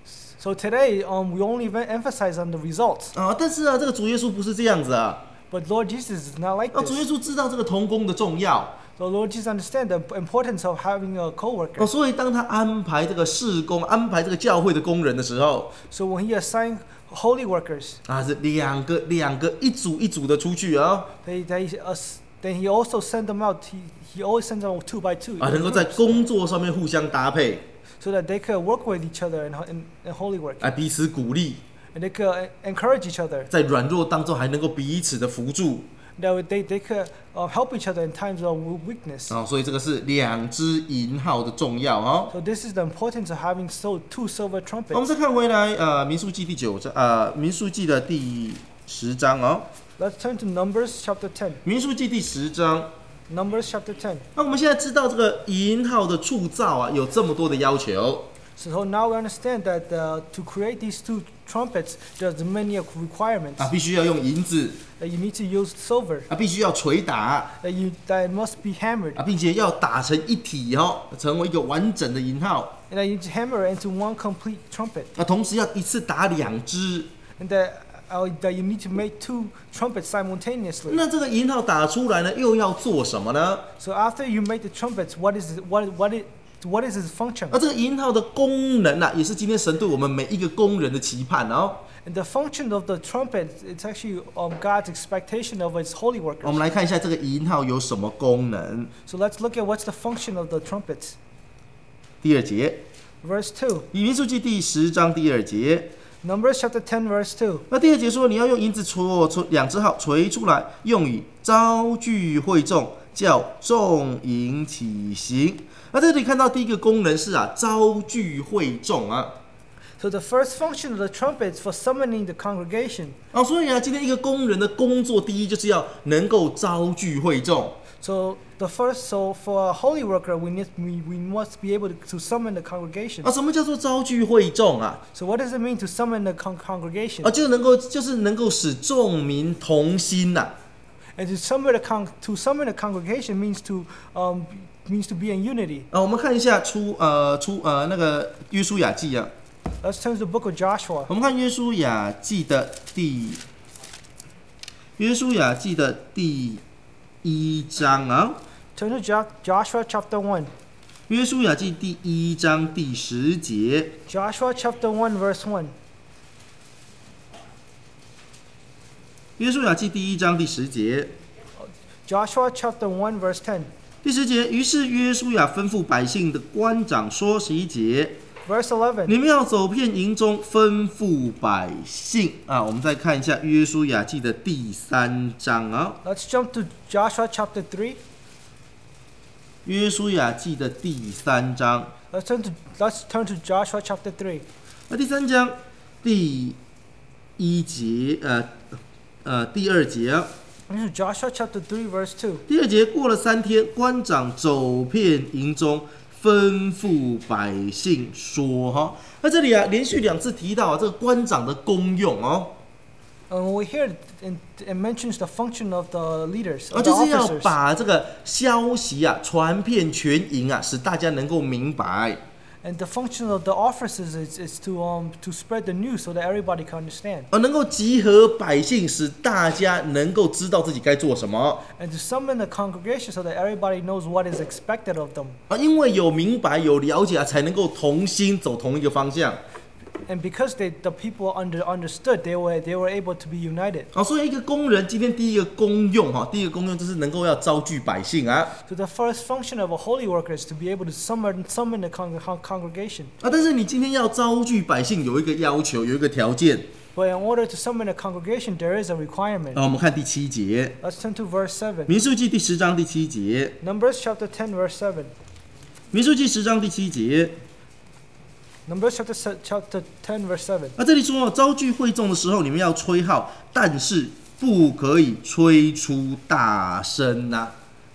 so today, um, we only ve- emphasize on the results. 啊，但是啊，这个主耶稣不是这样子啊。 But Lord Jesus is not like 啊，主耶 this. 稣知道这个同工的重要。 So Lord Jesus understands the importance of having a 哦， coworker. 所以当他安排这个事工、安排这个教会的工人的时候， So when He assigned holy workers, 啊，是两个两个一组一组的出去啊， they, they, us, then He also sent them out. He, he always sends them out two by two, 啊， in 能够在 groups, 工作上面互相搭配， so that they could work with each other in, in, in holy work, 啊，彼此鼓励， and they could uh, encourage each other. 在软弱当中还能够彼此的扶助 That they, they could uh, help each other in times of weakness. 啊，所以这个是两只银号的重要啊。 So this is the importance of having so two silver 我们 trumpets. 再看回来，呃，民数记第九章，呃，民数记的第十章哦， Let's turn to Numbers chapter ten. 民数记第十章。 Numbers chapter ten. 那我们现在知道这个银号的铸造啊，有这么多的要求 So now we understand that uh, to create these two trumpets, there's many requirements. 啊，必须要用银子 That you need to use silver. 啊，必须要捶打 That you that it must be hammered. 啊，并且要打成一体哦，成为一个完整的银号 And that you need to hammer it into one complete trumpet. 啊，同时要一次打两只。 And that uh, that you need to make two trumpets simultaneously. 那这个银号打出来呢，又要做什么呢？ So after you make the trumpets, what is it, what what it what is its function? 而这个银号的功能啊，也是今天神对我们每一个工人的期盼哦。 And the function of the trumpet, it's actually um, God's expectation of His holy 我 workers. 们来看一下这个银号有什么功能。 So let's look at what's the function of the trumpets. 第二节， Verse two. 以民数记第十章第二节， Numbers chapter ten, verse two. 那第二节说，你要用银子戳出两只号锤出来，用以招聚会众，叫众营起行。那这里看到第一个功能是啊，招聚会众啊。 So the first function of the trumpet is for summoning the congregation. 啊，所以啊，今天一个工人的工作，第一就是要能够招聚会众。 So the first, so for a holy worker, we need we, we must be able to, to summon the congregation. 啊，什么叫做招聚会众啊？ So what does it mean to summon the con- congregation? 啊，就能够就是能够使众民同心呐、 And to summon the con- to summon the congregation means to um, means to be in unity. 啊，我们看一下出呃出呃那个约书亚记啊， Let's turn to the book of Joshua. 我们看约书亚记的第约书亚记的第一章啊， Turn to jo- Joshua chapter one. 约书亚记第一章第十节， Joshua chapter one verse one. 约书亚记第一章第十节， Joshua chapter one verse ten. 第十节，于是约书亚吩咐百姓的官长说：十一节， Verse eleven. 你们要走遍营中，吩咐百姓啊。我们再看一下约书亚记的第三章啊， Let's jump to Joshua chapter three. 约书亚记的第三章。 Let's turn to let's turn to Joshua chapter three. 那第三章第一节，呃呃第二节啊， This is Joshua chapter three verse two. 第二节过了三天，官长走遍营中，吩咐百姓说：哈，那这里啊连续两次提到啊这个官长的功用哦， And we hear it, in, it mentions the function of the leaders, 啊 of the 就是要 officers. 把这个消息啊传遍全营啊，使大家能够明白。 And the function of the officers is, is to um to spread the news so that everybody can understand. 而能够集合百姓，使大家能够知道自己该做什么 And to summon the congregation so that everybody knows what is expected of them. 啊，因为有明白有了解啊，才能够同心走同一个方向 And because they, the people under, understood, they were, they were able to be united. 啊。所以一个工人今天第一个功用哈，第一个功用就是能够要招聚百姓啊 So the first function of a holy worker is to be able to summon, summon the con- con- congregation. 啊。但是你今天要招聚百姓，有一个要求，有一个条件 But in order to summon a congregation, there is a requirement. 啊。我们看第七节， Let's turn to verse seven. 民数记第十章第七节， Numbers chapter ten, verse seven. 民数记十章第七节。 Numbers chapter, se- chapter ten, verse seven. 那这里说，招聚会众的时候，你们要吹号，但是不可以吹出大声呐、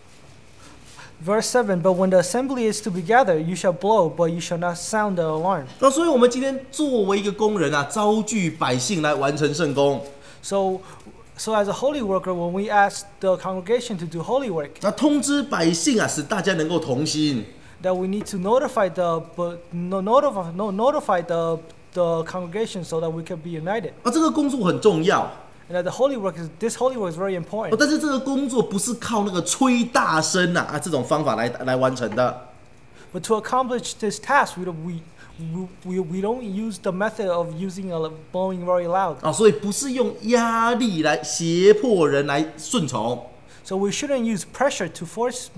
Verse seven. But when the assembly is to be gathered, you shall blow, but you shall not sound the alarm. 那所以，我们今天作为一个工人啊，招聚百姓来完成圣工。 So, so as a holy worker, when we ask the congregation to do holy work, 那通知百姓啊，使大家能够同心。 that we need to notify the but no, notify no, notify the the congregation so that we can be united. 啊，这个工作很重要。 And that the holy work is this holy work is very 哦， important. 但是这个工作不是靠那个吹大声啊啊这种方法来来完成的。 But to accomplish this task, we don't, we, we, we don't use the method of using a blowing very loud. 啊，所以不是用压力来胁迫人来顺从。 So we shouldn't use pressure to force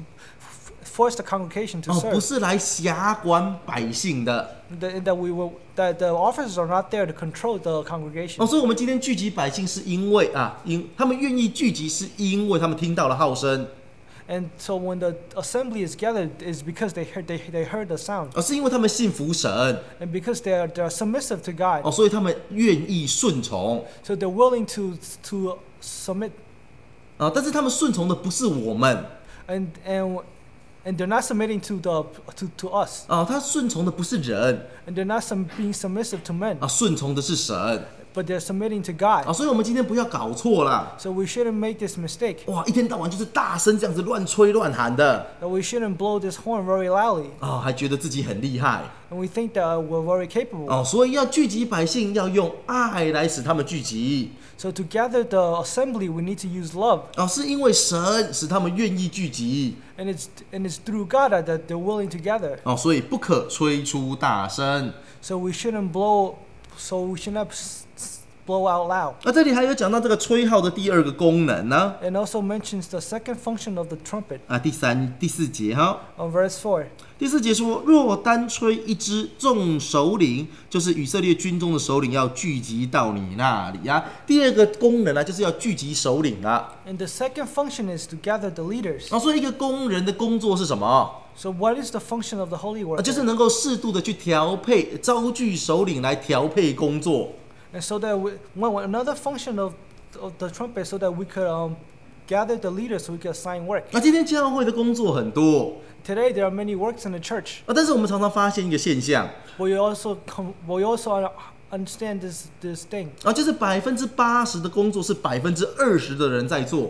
force the congregation to 哦，不 serve. 是来辖管百姓的。 That, that we will that the officers are not there to control the congregation. 哦，所以我们今天聚集百姓，是因为啊，因他们愿意聚集，是因为他们听到了号声， And so when the assembly is gathered, is because they heard they, they heard the sound, 哦，是因为他们信服神， and because they are they are submissive to God. 哦，所以他们愿意顺从。 So they're willing to to submit, 啊，但是他们顺从的不是我们， and and and they're not submitting to the to, to us, 啊，他顺从的不是人， and they're not sum, being submissive to men, 啊，顺从的是神。 but they're submitting to God. 啊，所以我们今天不要搞错了。 So we shouldn't make this mistake. 哇，一天到晚就是大声这样子乱吹乱喊的， That we shouldn't blow this horn very loudly, 啊，还觉得自己很厉害。 and we think that we're very capable. 哦，所以要聚集百姓，要用爱来使他们聚集。 So to gather the assembly, we need to use love, 哦，是因为神使他们愿意聚集。 and it's and it's through God that, that they're willing to gather. 哦，所以不可吹出大声。 So we shouldn't blow. So we should not s- s- blow out loud. 那这里还有讲到这个吹号的第二个功能呢。 And also mentions the second function of the trumpet 啊，第三、第四节哈。 on verse four. 第四节说：若单吹一支，众首领，就是以色列军中的首领，要聚集到你那里啊。第二个功能呢，就是要聚集首领啊。 And the second function is to gather the leaders. 啊，所以一个工人的工作是什么？ So what is the function of the holy 啊， worker? 就是能够适度的去调配，招聚首领来调配工作。 And so that we, well, another function of, of the trumpet, so that we could um, gather the leaders, so we could assign work. 那今天教会的工作很多 Today there are many works in the church, 啊，但是我们常常发现一个现象 but you also com- but you also un- understand this this thing, 啊，就是百分之八十的工作是百分之二十的人在做。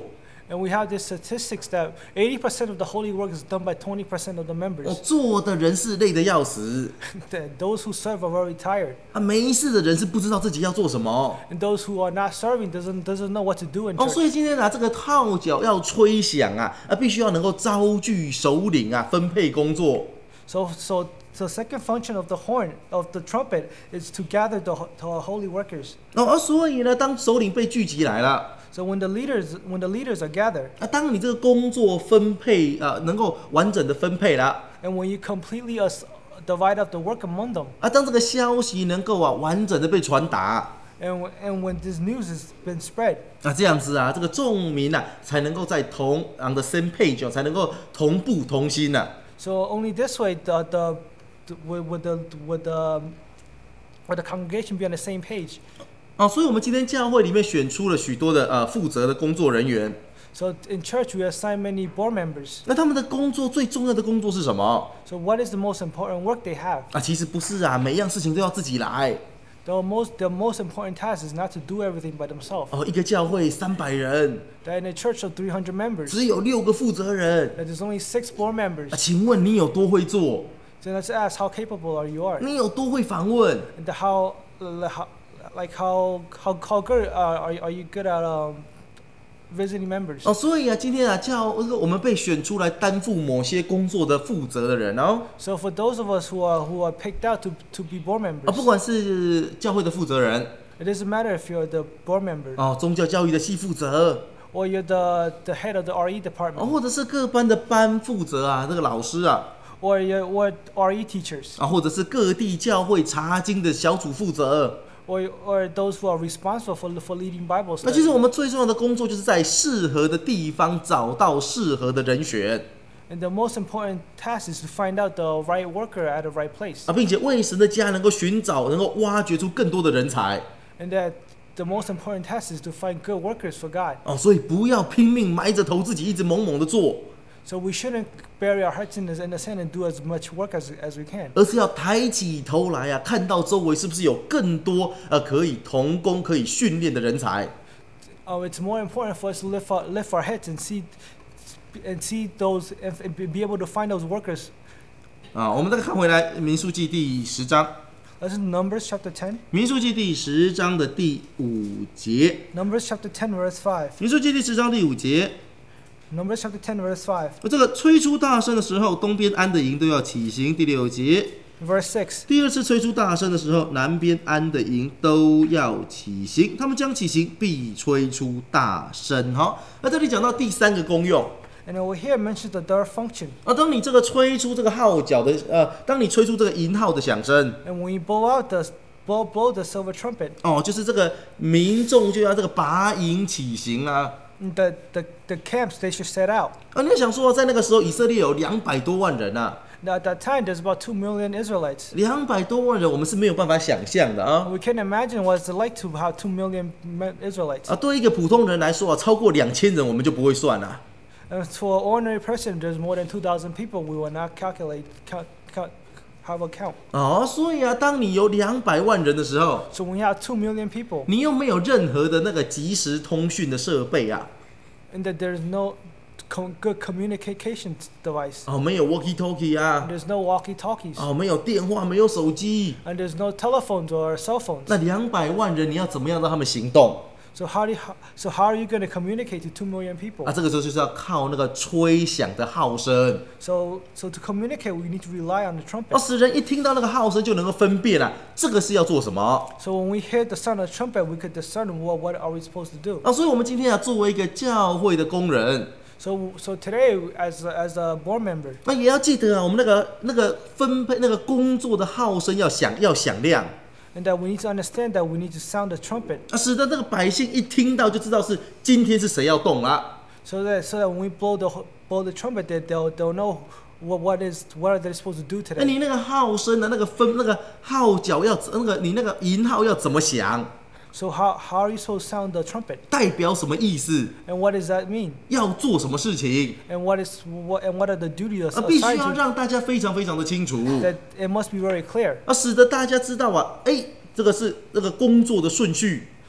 And we have these statistics that eighty percent of the holy work is done by twenty percent of the 哦 members. ， 做的人是累得要死 That those who serve are very tired. 啊，没事的人是不知道自己要做什么 And those who are not serving doesn't doesn't know what to do in 哦，所 church. 以今天啊，这个号角要吹响啊，啊，必须要能够招聚首领啊，分配工作。 So so the second function of the horn of the trumpet is to gather the, ho- the holy workers. 哦，而所以呢，当首领被聚集来了。 So when the leaders when the leaders are gathered, 啊，当你这个工作分配啊、呃，能够完整的分配了， and when you completely as- divide up the work among them, 啊，当这个消息能够啊完整的被传达， and w- and when this news has been spread, 啊，这样子啊，这个众民啊才能够在同 on the same page 哦，才能够同步同心呐、啊。 so only this way the the, the would, would the would the would the congregation be on the same page. 哦，所以我们今天教会里面选出了许多的呃负责的工作人员。 So in church we assign many board members. 那他们的工作最重要的工作是什么？ So what is the most important work they have? 啊，其实不是啊，每样事情都要自己来。 The most the most important task is not to do everything by themselves. 哦，一个教会三百人， That in a church of three hundred members, 只有六个负责人。 that there's only six board 啊， members. 请问你有多会做？ So let's ask how capable are you are, 你有多会访问？ and the how, how like how how how good uh, are are you good at um, visiting members? 哦，所以啊，今天啊，叫我们被选出来担负某些工作的负责的人哦， So for those of us who are who are picked out to to be board 啊， members, 不管是教会的负责人 it doesn't matter if you're the board member 哦，宗教教育的系负责 or you're the the head of the R E 哦， department 或者是各班的班负责啊，这个老师啊， or you're or R E teachers 啊，或者是各地教会查经的小组负责。 or or those who are responsible for for leading Bible 那其实 study. 我们最重要的工作，就是在适合的地方找到适合的人选 And the most important task is to find out the right worker at the right place. 啊，并且为神的家能够寻找，能够挖掘出更多的人才 And that the most important task is to find good workers for God. 哦，所以不要拼命埋着头自己一直猛猛的做。 So we shouldn't bury our hearts in the, in the sand and do as much work as, as we can. 而是要抬起头来啊，看到周围是不是有更多呃可以同工、可以训练的人才。 Uh, it's more important for us to lift our, lift our heads and see and see those and be able to find those workers. 啊，我们再看回来《民数记》第十章，《 This is Numbers chapter ten. 民数记》第十章的第五节， Numbers chapter ten verse five. 《民数记》第十章第五节， Numbers chapter ten verse five. 这个吹出大声的时候，东边安的营都要起行。第六节， Verse six. 第二次吹出大声的时候，南边安的营都要起行。他们将起行，必吹出大声。好，那这里讲到第三个功用。 And over here mentions the third function. 啊，当你这个吹出这个号角的，呃，当你吹出这个银号的响声， And when you blow out the blow blow the silver trumpet, 哦，就是这个民众就要这个拔营起行啊。 the the the camps they should set out. 啊，你要想说，在那个时候，以色列有两百多万人啊， Now at that time there's about two million Israelites. 两百多万人，我们是没有办法想象的啊。 We can imagine what it's like to have two million me- Israelites. 啊，对一个普通人来说啊，超过两千人我们就不会算了。 And to an ordinary person, there's more than two thousand people. We will not calculate count count have a count. 哦，所以啊，当你有两百万人的时候， So when you have two million people, 你又没有任何的那个即时通讯的设备啊， and that there's no co- good communication device, 哦，没有 walkie talkie 啊， there's no walkie-talkies, 哦，没有电话，没有手机， and there's no telephones or cell phones. 那两百万人你要怎么样让他们行动？ So how do you, how, so how are you going to communicate to two million people? 啊，这个时候就是要靠那个吹响的号声， So so to communicate, we need to rely on the 哦， trumpet. 使人一听到那个号声就能够分辨啊，这个是要做什么。 So when we hear the sound of the trumpet, we could discern what what are we supposed to do. 啊，所以我们今天啊，作为一个教会的工人， So so today, as a, as a board member, 那也要记得啊，我们那个那个分配那个工作的号声要响要响亮。 and that we need to understand that we need to sound the trumpet, 啊，使得那个百姓一听到就知道是今天是谁要动了。 so that so that when we blow the ho- blow the trumpet, that they'll they'll know what what is what are they supposed to do 那 today. 你那个号声的那个分那个号角要那个你那个银号要怎么响？ So how how are you supposed to sound the trumpet, 代表什么意思？ and what does that mean, 要做什么事情？ and what is what and what are the duties 啊，必须 assigned 要 to? 让大家非常非常的清楚， That it must be very clear, 啊，使得大家知道啊，哎，这个是这个工作的顺序。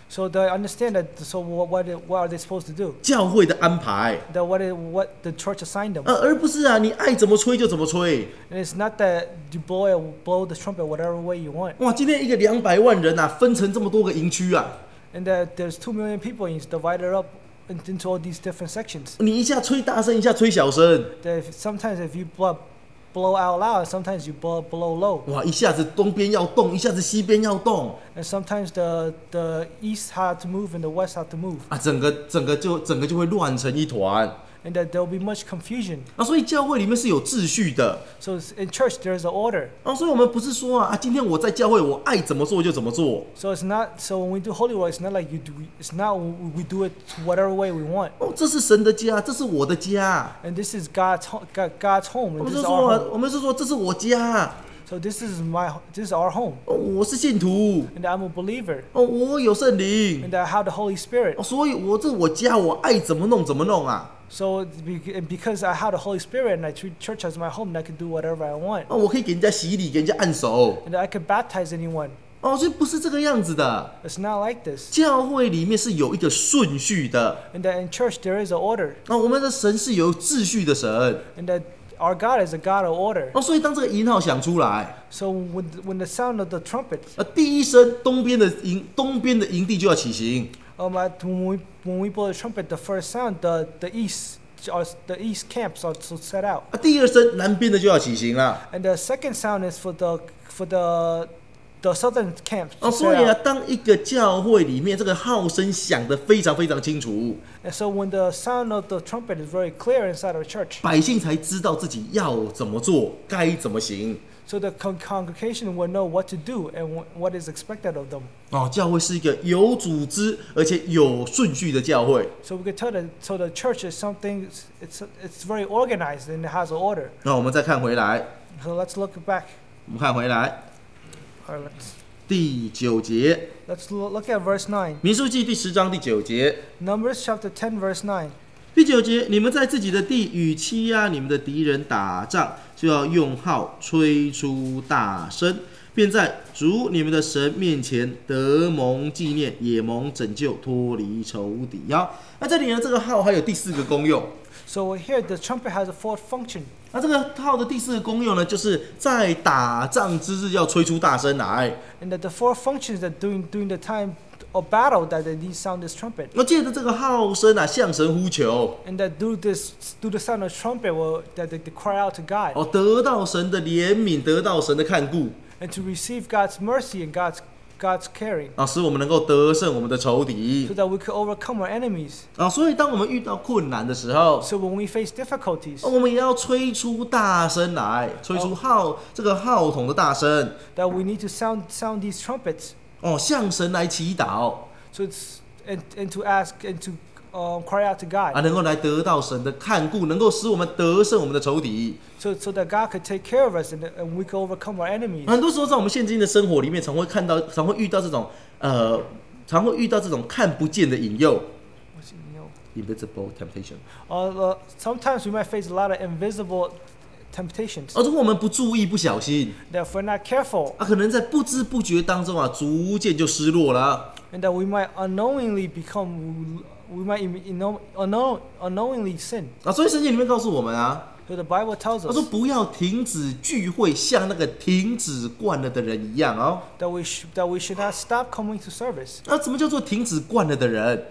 So they understand that. So what what, what are they supposed to do? 教会的安排， That what it, what the church assigned them. 呃，而不是啊，你爱怎么吹就怎么吹。 And it's not that you blow it, blow the trumpet whatever way you want. 哇，今天一个两百万人啊，分成这么多个营区啊， And that there's two million people and it's divided up into all these different sections. 你一下吹大声，一下吹小声， That if, sometimes if you blow, blow out loud, sometimes you blow, blow low. 哇，一下子东边要动，一下子西边要动 And sometimes the the east had to move and the west had to move. 啊，整个整个就整个就会乱成一团 And that there will be much confusion. 啊，所以教会里面是有秩序的 So in church there's an order. 啊，所以我们不是说啊啊，今天我在教会，我爱怎么做就怎么做 So it's not. So when we do holy roll, it's not like you do. It's not we we do it whatever way we want. 哦，这是神的家，这是我的家。 And this is God's ho- God, God's home, 我 and 们 this 是 is our 说啊， home. 我们是说这是我家， So this is my this is our home, 哦，我是信徒， and I'm a believer, 哦，我有圣灵 and I have the Holy Spirit. 哦，所以我这我家，我爱怎么弄怎么弄啊。 So be- and because I have the Holy Spirit and I treat church as my home, and I can do whatever I want, 哦，我可以给人家洗礼，给人家按手， and I can baptize anyone. 哦，所以不是这个样子的。 It's not like this. 教会里面是有一个顺序的， And that in church there is an order, 哦，我们的神是有秩序的神， and that our God is a God of order. 哦，所以当这个银号响出来， So when the, when the sound of the trumpet, 呃，第一声东边的营东边的营地就要起行， um, at, when we when we blow the trumpet, the first sound, the the east, uh, the east camps are to set out, 啊，第二声南边的就要起行了。 and the second sound is for the for the the southern camps 哦， to 所 set 以啊， out. 当一个教会里面这个号声响得非常非常清楚， And so when the sound of the trumpet is very clear inside of church, 百姓才知道自己要怎么做，该怎么行。 so the con- congregation will know what to do and wh- what is expected of them. 哦，教会是一个有组织而且有顺序的教会。 So we could tell that so the church is something it's it's very organized and it has an order. 那我们再看回来， So let's look back. 我们看回来 Or let's 第九节， let's lo- look at verse nine. 民数记第十章第九节。 Numbers chapter ten verse nine. 第九节，你们在自己的地与欺压你们的敌人打仗，就要用号吹出大声，便在主你们的神面前得蒙纪念，也蒙拯救，脱离仇敌。好，那这里呢，这个号还有第四个功用。 So here the trumpet has a fourth function. 那这个号的第四个功用呢，就是在打仗之日要吹出大声来。 And that the four functions that during during the time of battle that they need sound this trumpet. 我借着这个号声啊，向神呼求， And that through this through the sound of trumpet will that they, they cry out to God. 哦，得到神的怜悯，得到神的看顾， And to receive God's mercy and God's God's caring. 啊，使我们能够得胜我们的仇敌 So that we could overcome our enemies. 啊。所以，当我们遇到困难的时候， So when we face difficulties, 我们也要吹出大声来，吹出号这个号筒的大声 that we need to sound sound these trumpets. 哦，向神来祈祷 So it's and, and to ask and to um, cry out to 啊， God. 能够来得到神的看顾，能够使我们得胜我们的仇敌。 So so that God could take care of us and, and we could overcome our enemies. 很多时候在我们现今的生活里面，常会看到，常会遇到这种呃，常会遇到这种看不见的引诱 What's it, you know? （invisible temptation）。 Uh, uh, sometimes we might face a lot of invisible temptations. 而如果我们不注意、不小心， That if we're not careful, 啊，可能在不知不觉当中啊，逐渐就失落了。 and that we might unknowingly become, we might you know, unknow, unknowingly sin. 啊，所以圣经里面告诉我们啊， So the Bible tells 他说 us 不要停止聚会，像那个停止惯了的人一样哦。 that we sh- that we should not stop coming to service. 那什么叫做停止惯了的人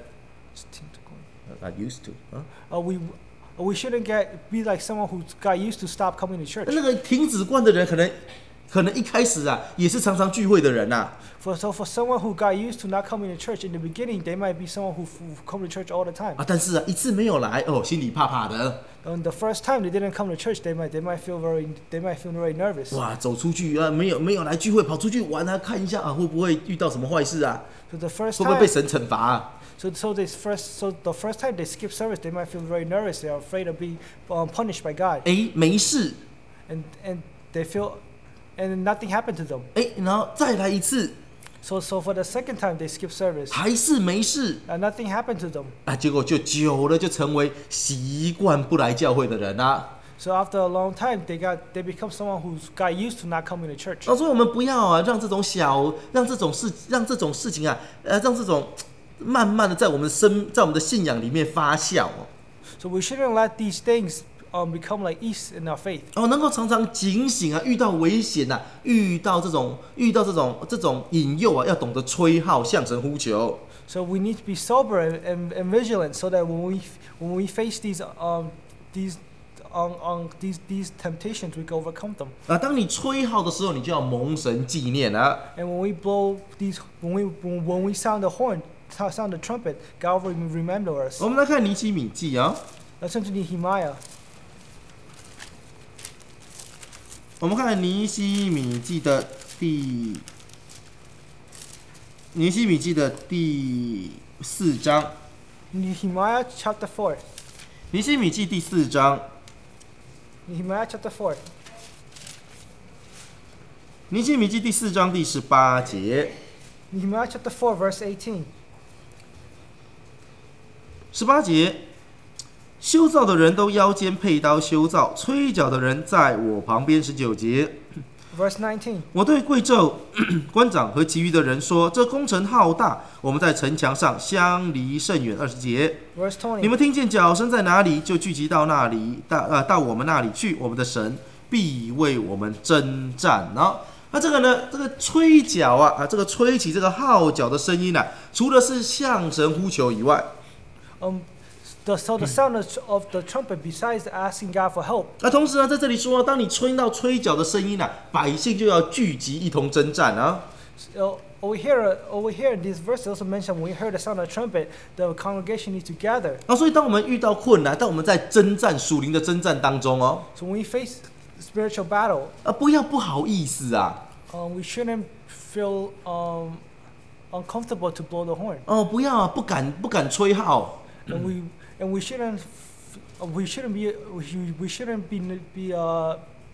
？I used to 啊， Uh, we we shouldn't get be like someone who got used to stop coming to church. 那个停止惯的人，可能可能一开始啊，也是常常聚会的人呐、啊。 For so for someone who got used to not coming to church in the beginning, they might be someone who, who come to church all the time. 啊，但是啊，一次没有来哦，心里怕怕的。 And the first time they didn't come to church, they might they might feel very they might feel very nervous. 哇，走出去啊，没有没有来聚会，跑出去玩啊，看一下啊，会不会遇到什么坏事啊？ So the first 会不会被 time, 神惩罚啊？ so so this first so the first time they skip service, they might feel very nervous. They are afraid of being um, punished by God, 哎，没事， and and they feel and nothing happened to them. 哎，然后再来一次， So so for the second time they skip service, 还是没事 and nothing happened to them. 啊，结果就久了就成为习惯不来教会的人啊。 So after a long time, they got they become someone who's got used to not coming to church. 啊，所以我们不要啊，让这种小，让这种事，让这种事情啊，呃，让这种慢慢的在我们的生，在我们的信仰里面发酵哦。 So we shouldn't let these things um, become like yeast in our faith. 哦，能够常常警醒啊，遇到危险啊，遇到这种遇到这种这种引诱啊，要懂得吹号，向神呼求。 So we need to be sober and, and, and vigilant, so that when we when we face these um these on on these these temptations, we can overcome them. 啊，当你吹号的时候，你就要蒙神纪念啊。 And when we blow these, when we when, when we sound the horn, sound the trumpet, God will remember us. 我们来看尼希米记啊， Let's turn to Nehemiah. 我们看尼希米记的第尼希米记的第四章， Nehemiah chapter four. 尼希米记第四章， Nehemiah chapter four. 尼希米记第四章第十八节， Nehemiah chapter four, verse eighteen. 十八节，修造的人都腰间佩刀修造，吹角的人在我旁边。十九节， Verse nineteen. 我对贵胄、官长和其余的人说：“这工程浩大，我们在城墙上相离甚远。”二十节， Verse twenty. 你们听见脚声在哪里，就聚集到那里，到呃到我们那里去。我们的神必为我们征战。然后，那这个呢，这个吹角啊啊，这个吹起这个号角的声音啊，除了是向神呼求以外， Um, the, so the sound of, of the trumpet, besides asking God for help, 那同时呢，在这里说，当你吹到吹角的声音啊，百姓就要聚集一同征战啊。 so over here, over here in this verse, also mentioned when we heard the sound of the trumpet, the congregation needs to gather. 啊，所以当我们遇到困难，当我们在征战属灵的征战当中哦， So when we face spiritual battle, 啊，不要不好意思啊， um, we shouldn't feel um, uncomfortable to blow the horn, 哦，不要啊，不敢不敢吹号， and we and we shouldn't f- uh, we shouldn't be we, we shouldn't be be uh,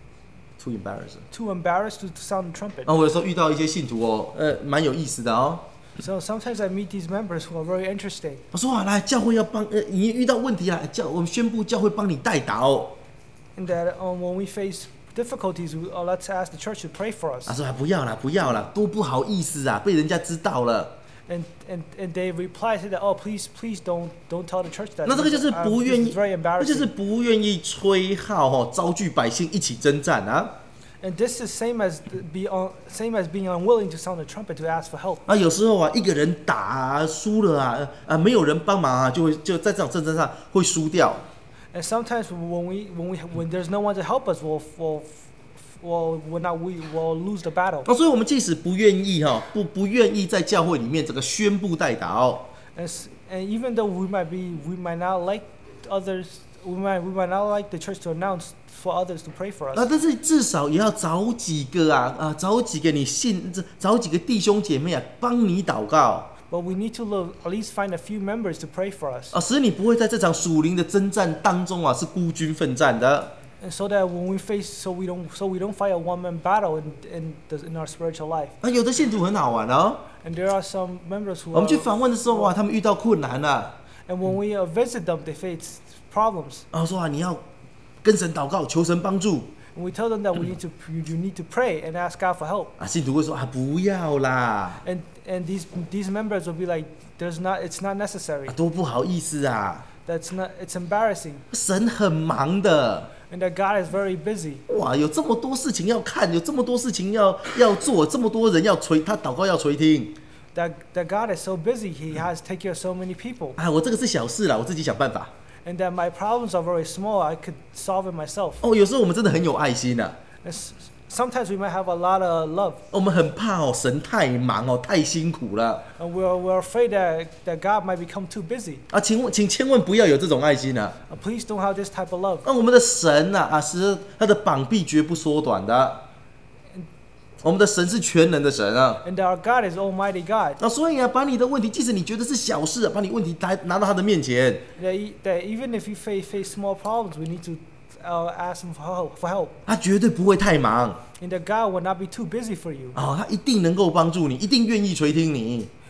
too embarrassing。 too embarrassed to sound the trumpet. 啊，我有时候遇到一些信徒哦，呃，蛮有意思的哦。 So sometimes I meet these members who are very interesting. 我说啊，来，教会要帮，呃，你遇到问题啊，教我们宣布教会帮你代祷。 And that um, when we face difficulties, we, uh, let's ask the church to pray for us. 他说啊，不要啦，不要啦，多不好意思啊，被人家知道了。 And and and they reply to that, oh, please, please don't don't tell the church that. 那这个就是 Um, 不 this 愿 is 意， very 那就是 embarrassing. 不愿意吹号哦，招聚百姓一起征战啊。 And this is same as the- be on, same as being unwilling to sound the trumpet to ask for help. 啊，有时候啊，一个人打啊，输了啊，啊，没有人帮忙啊，就会就在这场征战上会输掉。 And sometimes when we when we when there's no one to help us, we'll we'll we'll, we'll not we will lose the battle. 啊，所以我们即使不愿意哈，不不愿意在教会里面这个宣布代祷， And s- and even though we might be we might not like others, we might we might not like the church to announce for others to pray for 啊， us. 但是至少也要找几个啊啊，找几个你信，找几个弟兄姐妹啊，帮你祷告 But we need to look, at least find a few members to pray for us. 啊，使你不会在这场属灵的征战当中啊是孤军奋战的。 And so that when we face, so we don't, so we don't fight a one-man battle in in, the, in our spiritual life. 啊，有的信徒很好玩哦， And there are some members who 我们去 are, 访问的时候哇，他们遇到困难了、啊， and when we uh, visit them, they face problems. 然后说啊，你要跟神祷告，求神帮助 And we tell them that we need to, you, you need to pray and ask God for help. 啊，信徒会说啊，不要啦， And and these these members will be like, there's not, it's not necessary. 啊，多不好意思啊， That's not, it's embarrassing. 神很忙的。 And that God is very busy. 哇，有这么多事情要看，有这么多事情要要做，这么多人要垂，他祷告要垂听。 That that God is so busy. He has to take care of so many people. 啊，我这个是小事啦，我自己想办法。 And that my problems are very small. I could solve it myself. 哦，有时候我们真的很有爱心呐、 And s- sometimes we might have a lot of love, 我们很怕哦，神太忙哦，太辛苦了 and we're we're afraid that that God might become too busy. 啊！请问，请千万不要有这种爱心啊！ Uh, please don't have this type of love. 啊，我们的神呐啊，是他的膀臂绝不缩短的。我们的神是全能的神啊！ And our God is Almighty God. 啊，所以啊，把你的问题，即使你觉得是小事啊，把你问题拿拿到他的面前 That, e- that even if you face face small problems, we need to uh, ask Him for help. For help. 他绝对不会太忙 And that God will not be too busy for you. 啊、他一定能够帮助你，一定愿意垂听你。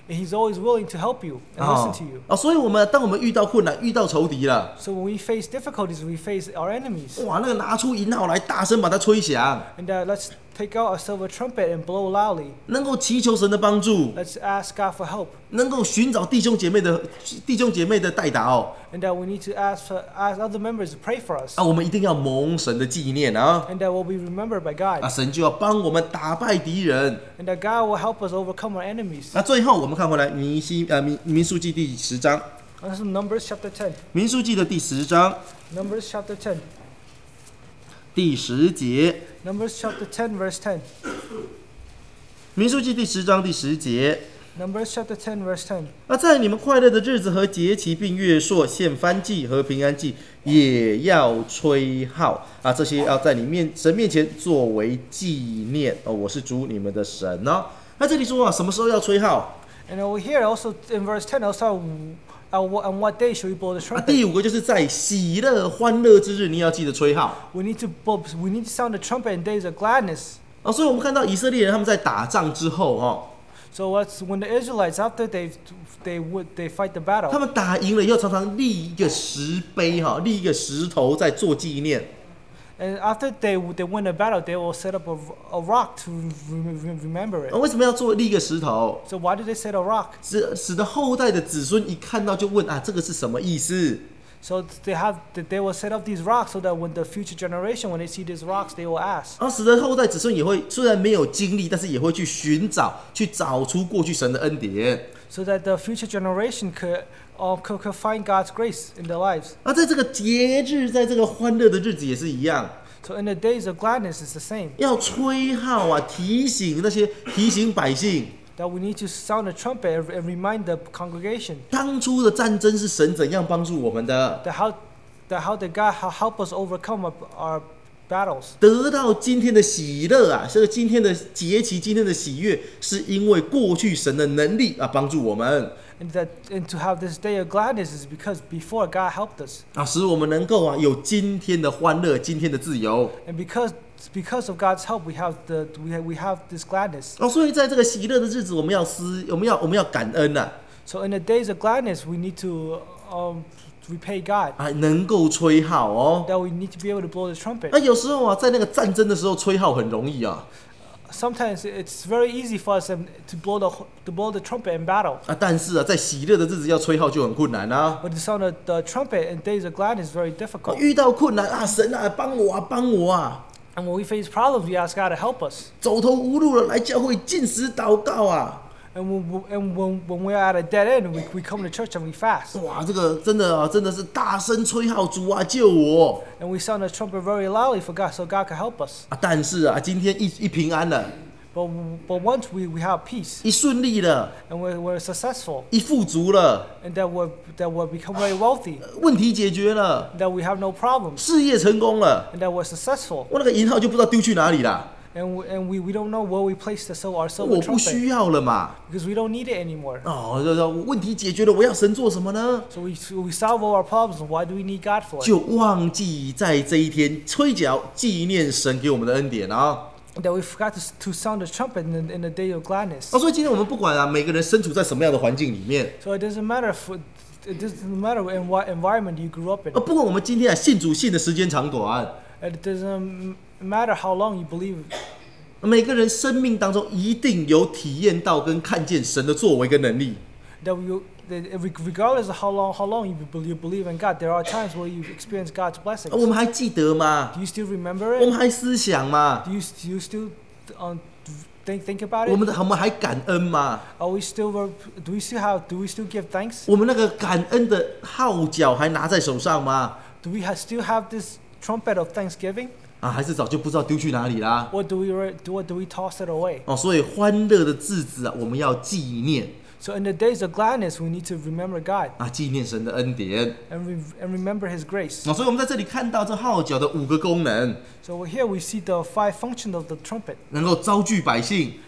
And He's always willing to help you and listen 哦 to you. 哦，所以我们当我们遇到困难、遇到仇敌了， So when we face difficulties, we face our enemies. 哇，那个拿出银号来，大声把它吹响， And uh, let's take out a silver trumpet and blow loudly. 能够祈求神的帮助， Let's ask God for help. 能够寻找弟兄姐妹的弟兄姐妹的代祷 And that we need to ask for, ask other members to pray for us. 啊，我们一定要蒙神的纪念啊， And that will be remembered by God. 啊，神就要帮我们打败敌人。 And that God will help us overcome our enemies. 那最后我们看回来民西呃民民数记第十章， And this is Numbers chapter ten. 民数记的第十章 Numbers chapter ten. 第十节， Numbers chapter ten, verse ten. 民数记第十章第十节。 Numbers chapter ten, verse ten. 那在你们快乐的日子和节期，并月朔、献燔祭和平安祭，也要吹号啊！这些要在你面神面前作为纪念哦。我是主你们的神哦。那这里说啊，什么时候要吹号 And over here also in verse ten, also uh, wh- on what day should we blow the 啊？ trumpet? 第五个就是在喜乐欢乐之日，你要记得吹号 We need to blow, we need to sound the trumpet in days of gladness. 啊。所以我们看到以色列人他们在打仗之后哈、哦， So what's when the Israelites after they they would they fight the 他 battle, 们打赢了以后，常常立一个石碑哈，立一个石头在做纪念。 and after they they win the battle, they will set up a, a rock to re- re- remember 啊 it. 为什么要做立一个石头？ So why did they set a rock? 使使得后代的子孙一看到就问啊，这个是什么意思？ So they have they will set up these rocks so that when the future generation when they see these rocks, they will ask. 然后使得后代子孙也会虽然没有经历，但是也会去寻找，去找出过去神的恩典。 So that the future generation could, uh, could, could find God's grace in their lives. 而在这个节日，在这个欢乐的日子也是一样， So in the days of gladness, it's the same. 要吹号啊，提醒那些提醒百姓， That we need to sound the trumpet and, and remind the congregation 当初的战争是神怎样帮助我们的， that how that how did God how help us overcome our, our battles. 得到今天的喜乐啊，这个今天的节期，今天的喜悦，是因为过去神的能力啊帮助我们 And that and to have this day of gladness is because before God helped us. 啊，使我们能够啊有今天的欢乐，今天的自由。 And because because of God's help, we have the we have, we have this gladness. 哦，所以在这个喜乐的日子，我们要思，我们要我们要感恩呐、 So in the days of gladness, we need to um, repay God. 啊，能够吹号哦。 That we need to be able to blow the trumpet. 啊，有时候啊，在那个战争的时候吹号很容易啊， Sometimes it's very easy for us um, to blow the to blow the trumpet in battle. 啊，但是啊，在喜乐的日子要吹号就很困难啊。 But the sound of the trumpet in days of gladness is very 啊 difficult. 遇到困难啊，神啊，帮我啊，帮我啊， And when we face problems, we ask God to help us. 走投无路了，来教会进食祷告啊。 And when, and when, when we're at a dead end, we, we come to church and we fast. 哇，这个真的啊，真的是大声吹号，主啊救我 And we sound the trumpet very loudly for God, so God can help us. 啊！但是啊，今天一一平安了， But, but once we, we have peace 一顺利了， and we're, we're successful 一富足了， and that we're, that we're become very wealthy, 问题解决了， that we have no problems 事业成功了， and that we're successful, 我那个银号就不知道丢去哪里了， and we, and we, we don't know where we place the sil- our silver 我不 trumpet 需要了嘛。 because we don't need it anymore. 哦，这这问题解决了，我要神做什么呢？ So we, so we solve all our problems. Why do we need God for it? 就忘记在这一天吹角纪念神给我们的恩典啊！ That we forgot to, to sound the trumpet in the, in the day of gladness. 哦，所以今天我们不管啊，每个人身处在什么样的环境里面， So it doesn't matter if it doesn't matter in what environment you grew up in. 呃，不管我们今天啊信主信的时间长短， It doesn't matter how long you believe. 每个人生命当中一定有体验到跟看见神的作为跟能力。 That you, that regardless of how long how long you believe, you believe in God, there are times where you experience God's 啊 blessings. 我们还记得吗？ Do you still remember 我们 it? 还思想吗？ Do you do you still um, think think about 我们 it? 的我们还感恩吗？ Are we still do we still have do we still give thanks? 我们那个感恩的号角还拿在手上吗？ Do we have, still have this trumpet of thanksgiving? 啊，还是早就不知道丢去哪里啦？ Or do we re- do what do we toss it away? 哦，所以欢乐的日子啊，我们要纪念 So in the days of gladness, we need to remember God 啊，纪念神的恩典。 and re- and remember His grace. 啊，所以我们在这里看到这号角的五个功能， So here we see the five functions of the trumpet. 能够招聚百姓，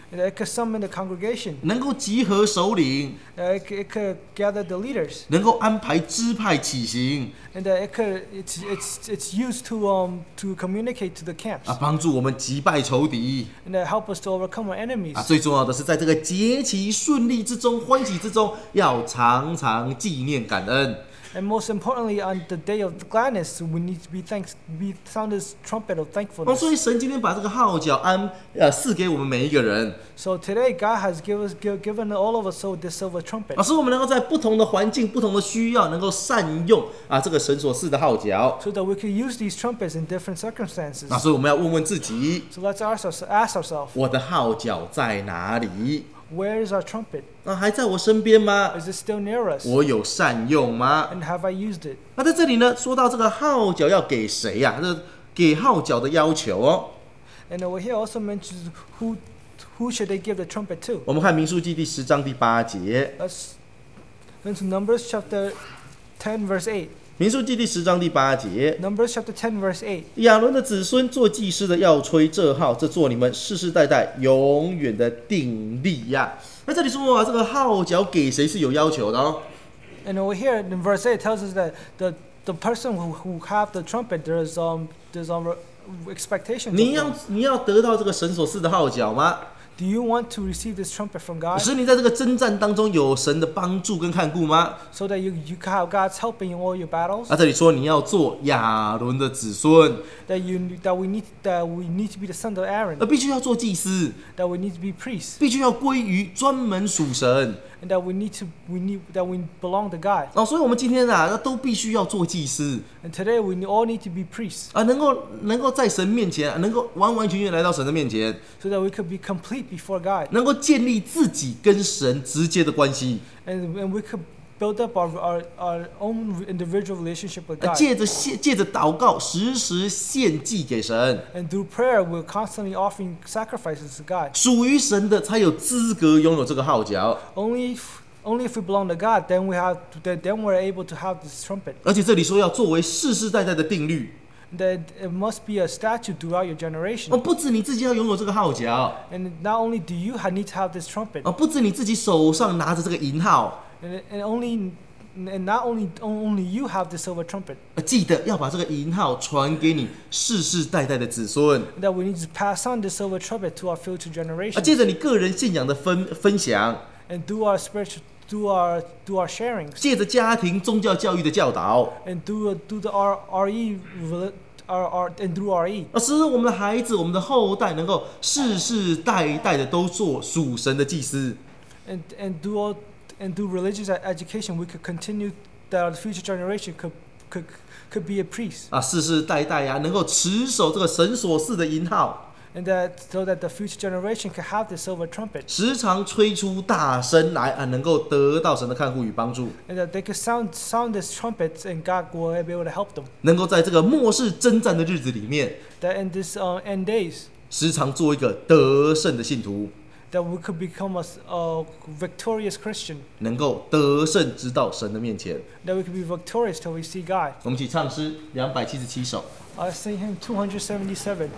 And it could summon the congregation. 能够集合首领， Uh, it, could, it could gather the leaders. 能够安排支派起行 And uh, it could, it's, it's, it's used to, um, to communicate to the camps. 啊，帮助我们击败仇敌 And uh, help us to overcome our enemies. 啊。最重要的是，在这个节期顺利之中、欢喜之中，要常常纪念感恩。 And most importantly, on the day of gladness, we need to be thanks, be sound this trumpet of 哦， thankfulness. 所以神今天把这个号角安呃赐给我们每一个人 So today, God has give us, give, given all of us so this silver trumpet, 啊，使我们能够在不同的环境、不同的需要，能够善用啊这个神所赐的号角。 so that we can use these trumpets in different circumstances. 啊，所以我们要问问自己， So let's ask, us, ask ourselves, 我的号角在哪里？ where is our trumpet? 啊，还在我身边吗？ Is it still near us? 我有善用吗？ And have I used it? 那在这里呢，说到这个号角要给谁呀、啊？这给号角的要求哦。 And over here also mentions who, who should they give the trumpet to? 我们看民数记第十章第八节， Let's into Numbers chapter ten, verse eight. 民数记第十章第八节， Numbers chapter ten, verse eight. 亚伦的子孙做祭司的要吹这号，这做你们世世代代永远的定例呀、那这里说啊，这个号角给谁是有要求的哦。 And over here in verse eight, it tells us that the, the person who, who have the trumpet, there's, um, there's um, expectations. 你 of 要 them. 你要得到这个神所赐的号角吗？ Do you want to receive this trumpet from God 使你在这个征战当中有神的帮助跟看顾吗？ so that you, you can have God's help in all your battles? 那这里说你要做亚伦的子孙， That you that we need that we need to be the son of Aaron, 而必须要做祭司， that we need to be priests, 必须要归于专门属神。 and that we need to we need that we belong to God. 哦，所以我们今天啊，那都必须要做祭司 And today we all need to be priests 啊，能够能够在神面前，能够完完全全来到神的面前， so that we could be complete before God, 能够建立自己跟神直接的关系， and and we could build up our our, our own individual relationship with 啊 God. 借着献借着祷告，时时献祭给神。 And through prayer, we're constantly offering sacrifices to God. 属于神的才有资格拥有这个号角， Only if, only if we belong to God, then we have then then we're able to have this trumpet. 而且这里说要作为世世代代的定律。 That it must be a statute throughout your generation. 哦，不止你自己要拥有这个号角， And not only do you ha- need to have this trumpet, 哦，不止你自己手上拿着这个银号， and, and only and not only only you have the silver trumpet. 呃记得要把这个银号传给你世世代代的子孙。 That we need to pass on the silver trumpet to our future 啊， generations. 接着你个人信仰的分分享， And through our spiritual, through our through our sharings, 借着家庭宗教教育的教导， and through through the R RE, rela- R R and through R E. 啊，使我们的孩子、我们的后代能够世世代代的都做属神的祭司。 And and through all, and through religious e- education, we could continue that our future generation could could could be a priest, 啊，世世代代啊，能够持守这个神所赐的银号， and that so that the future generation could have the silver trumpet, 时常吹出大声来啊，能够得到神的看顾与帮助， and that they could sound sound this trumpets, and God will be able to help them. 能够在这个末世征战的日子里面， That in this uh, end days, 时常做一个得胜的信徒， that we could become a, s- a victorious Christian, 能够得胜直到神的面前。 that we could be victorious till we see God. 我们一起唱诗两百七十七首。 I sing hymn two hundred seventy-seven.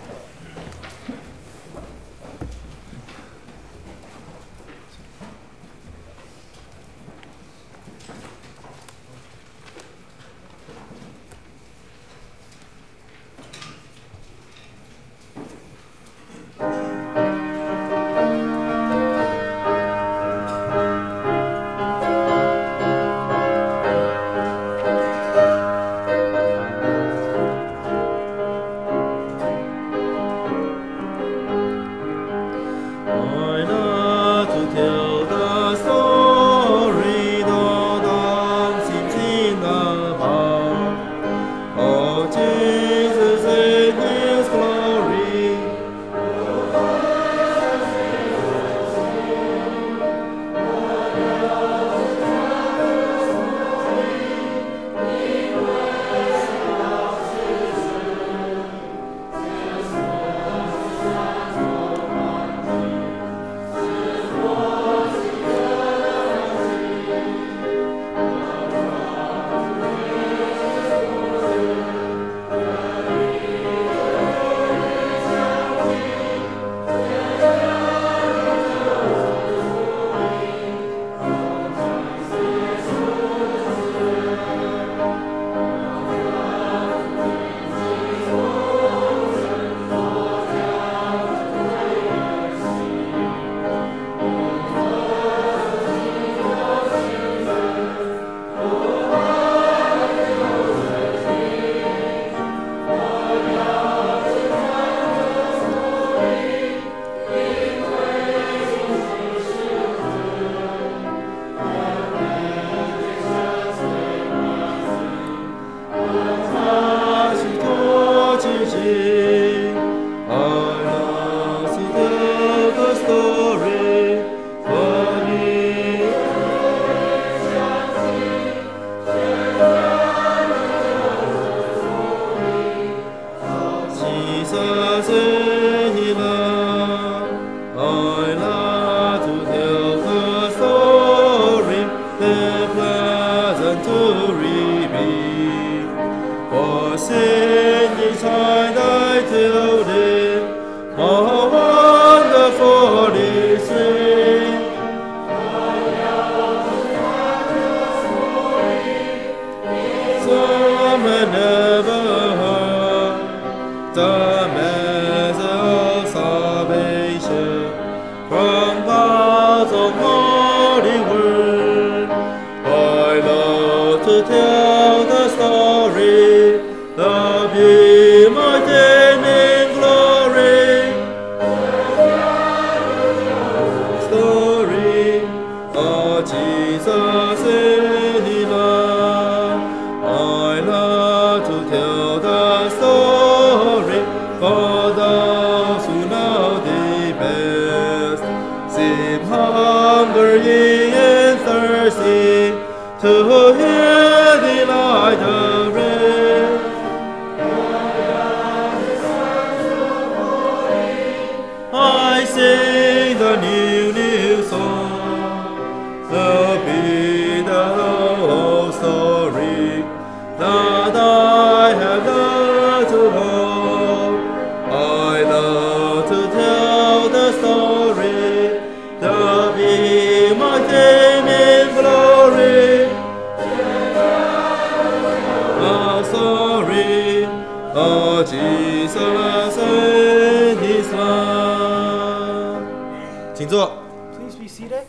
and never heard the message of salvation from God's almighty word. I love to tell the story, the be my and glory. Story of Jesus and His love. I love to tell the story for those who know the best. Seem hungry and thirsty to hear the light of rest. I sing the new, new song, the beat the whole story that I have learned to love. I love to tell the story, the be my fame and glory. The story of Jesus and His love. 请坐。 Please be seated.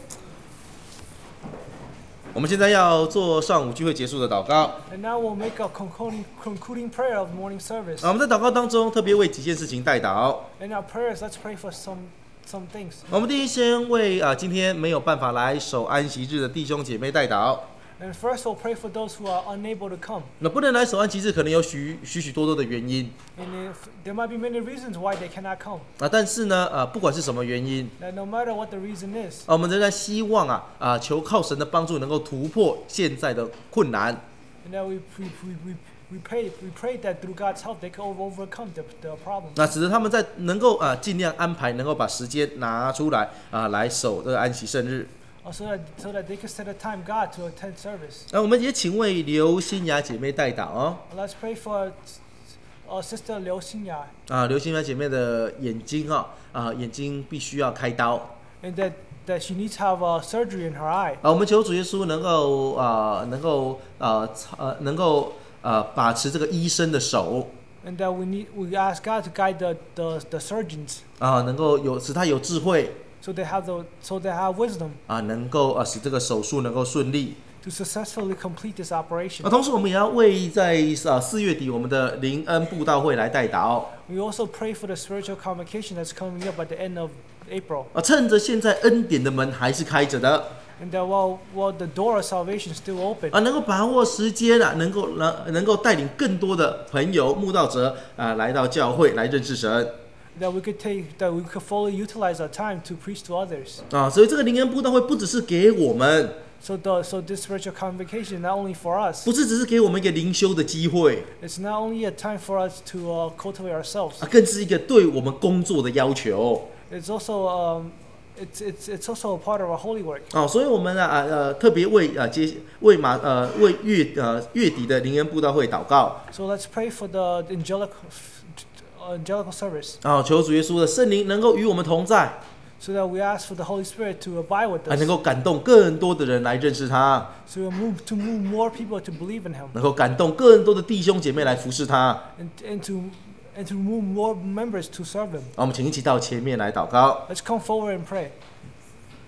我们现在要做上午聚会结束的祷告。 And now we'll make a concluding, concluding prayer of morning service. 啊，我们在祷告当中特别为几件事情代祷。 In our prayers, let's pray for some some things. 我们第一先为啊今天没有办法来守安息日的弟兄姐妹代祷。 And first, we'll pray for those who are unable to come. 那不能来守安息日，可能有许许许多多的原因 And if there might be many reasons why they cannot come. 啊，但是呢，啊，不管是什么原因， That no matter what the reason is, 啊，我们仍然希望啊啊，求靠神的帮助，能够突破现在的困难。 and that we we we we, we pray we pray that through God's help they can overcome the the problems. 那使得他们在能够啊尽量安排，能够把时间拿出来啊来守这个安息圣日。 Uh, so that so that they can set a time God to attend service. 那我们也请为刘新雅姐妹代祷哦。 Let's pray for uh, Sister Liu Xinya, 啊，刘新雅姐妹的眼睛啊啊眼睛必须要开刀。 and that that she needs to have uh, surgery in her eye. 啊，我们求主耶稣能够啊能够啊呃能够啊把持这个医生的手 And that we need we ask God to guide the the, the surgeons 啊，能够有使他有智慧 so they have the so they have wisdom 啊，能够啊使这个手术能够顺利。 to successfully complete this operation. 啊，同时我们也要为在啊四月底我们的灵恩布道会来代祷 We also pray for the spiritual convocation that's coming up at the end of April. 啊，趁着现在恩典的门还是开着的 And that while while the door of salvation is still open, 啊，能够把握时间啊，能够能能够带领更多的朋友慕道者啊来到教会来认识神 that we could take that we could fully utilize our time to preach to others. 啊，所以这个灵恩布道会不只是给我们， So the so this spiritual convocation is not only for us. 不是只是给我们一个灵修的机会 It's not only a time for us to uh, cultivate ourselves. 啊，更是一个对我们工作的要求 It's also um, it's it's it's also a part of our holy work. 啊，所以我们啊啊呃特别为啊接为马呃为月呃月底的灵恩布道会祷告 So let's pray for the angelic angelical service, 啊，求主耶稣的圣灵能够与我们同在 so that we ask for the Holy Spirit to abide with 啊，能 us, 够感动更多的人来认识他， so we move to move more people to believe in Him, 能够感动更多的弟兄姐妹来服侍他。 and and to and to move more members to serve Him. 啊，我们请一起到前面来祷告。 Let's come forward and pray.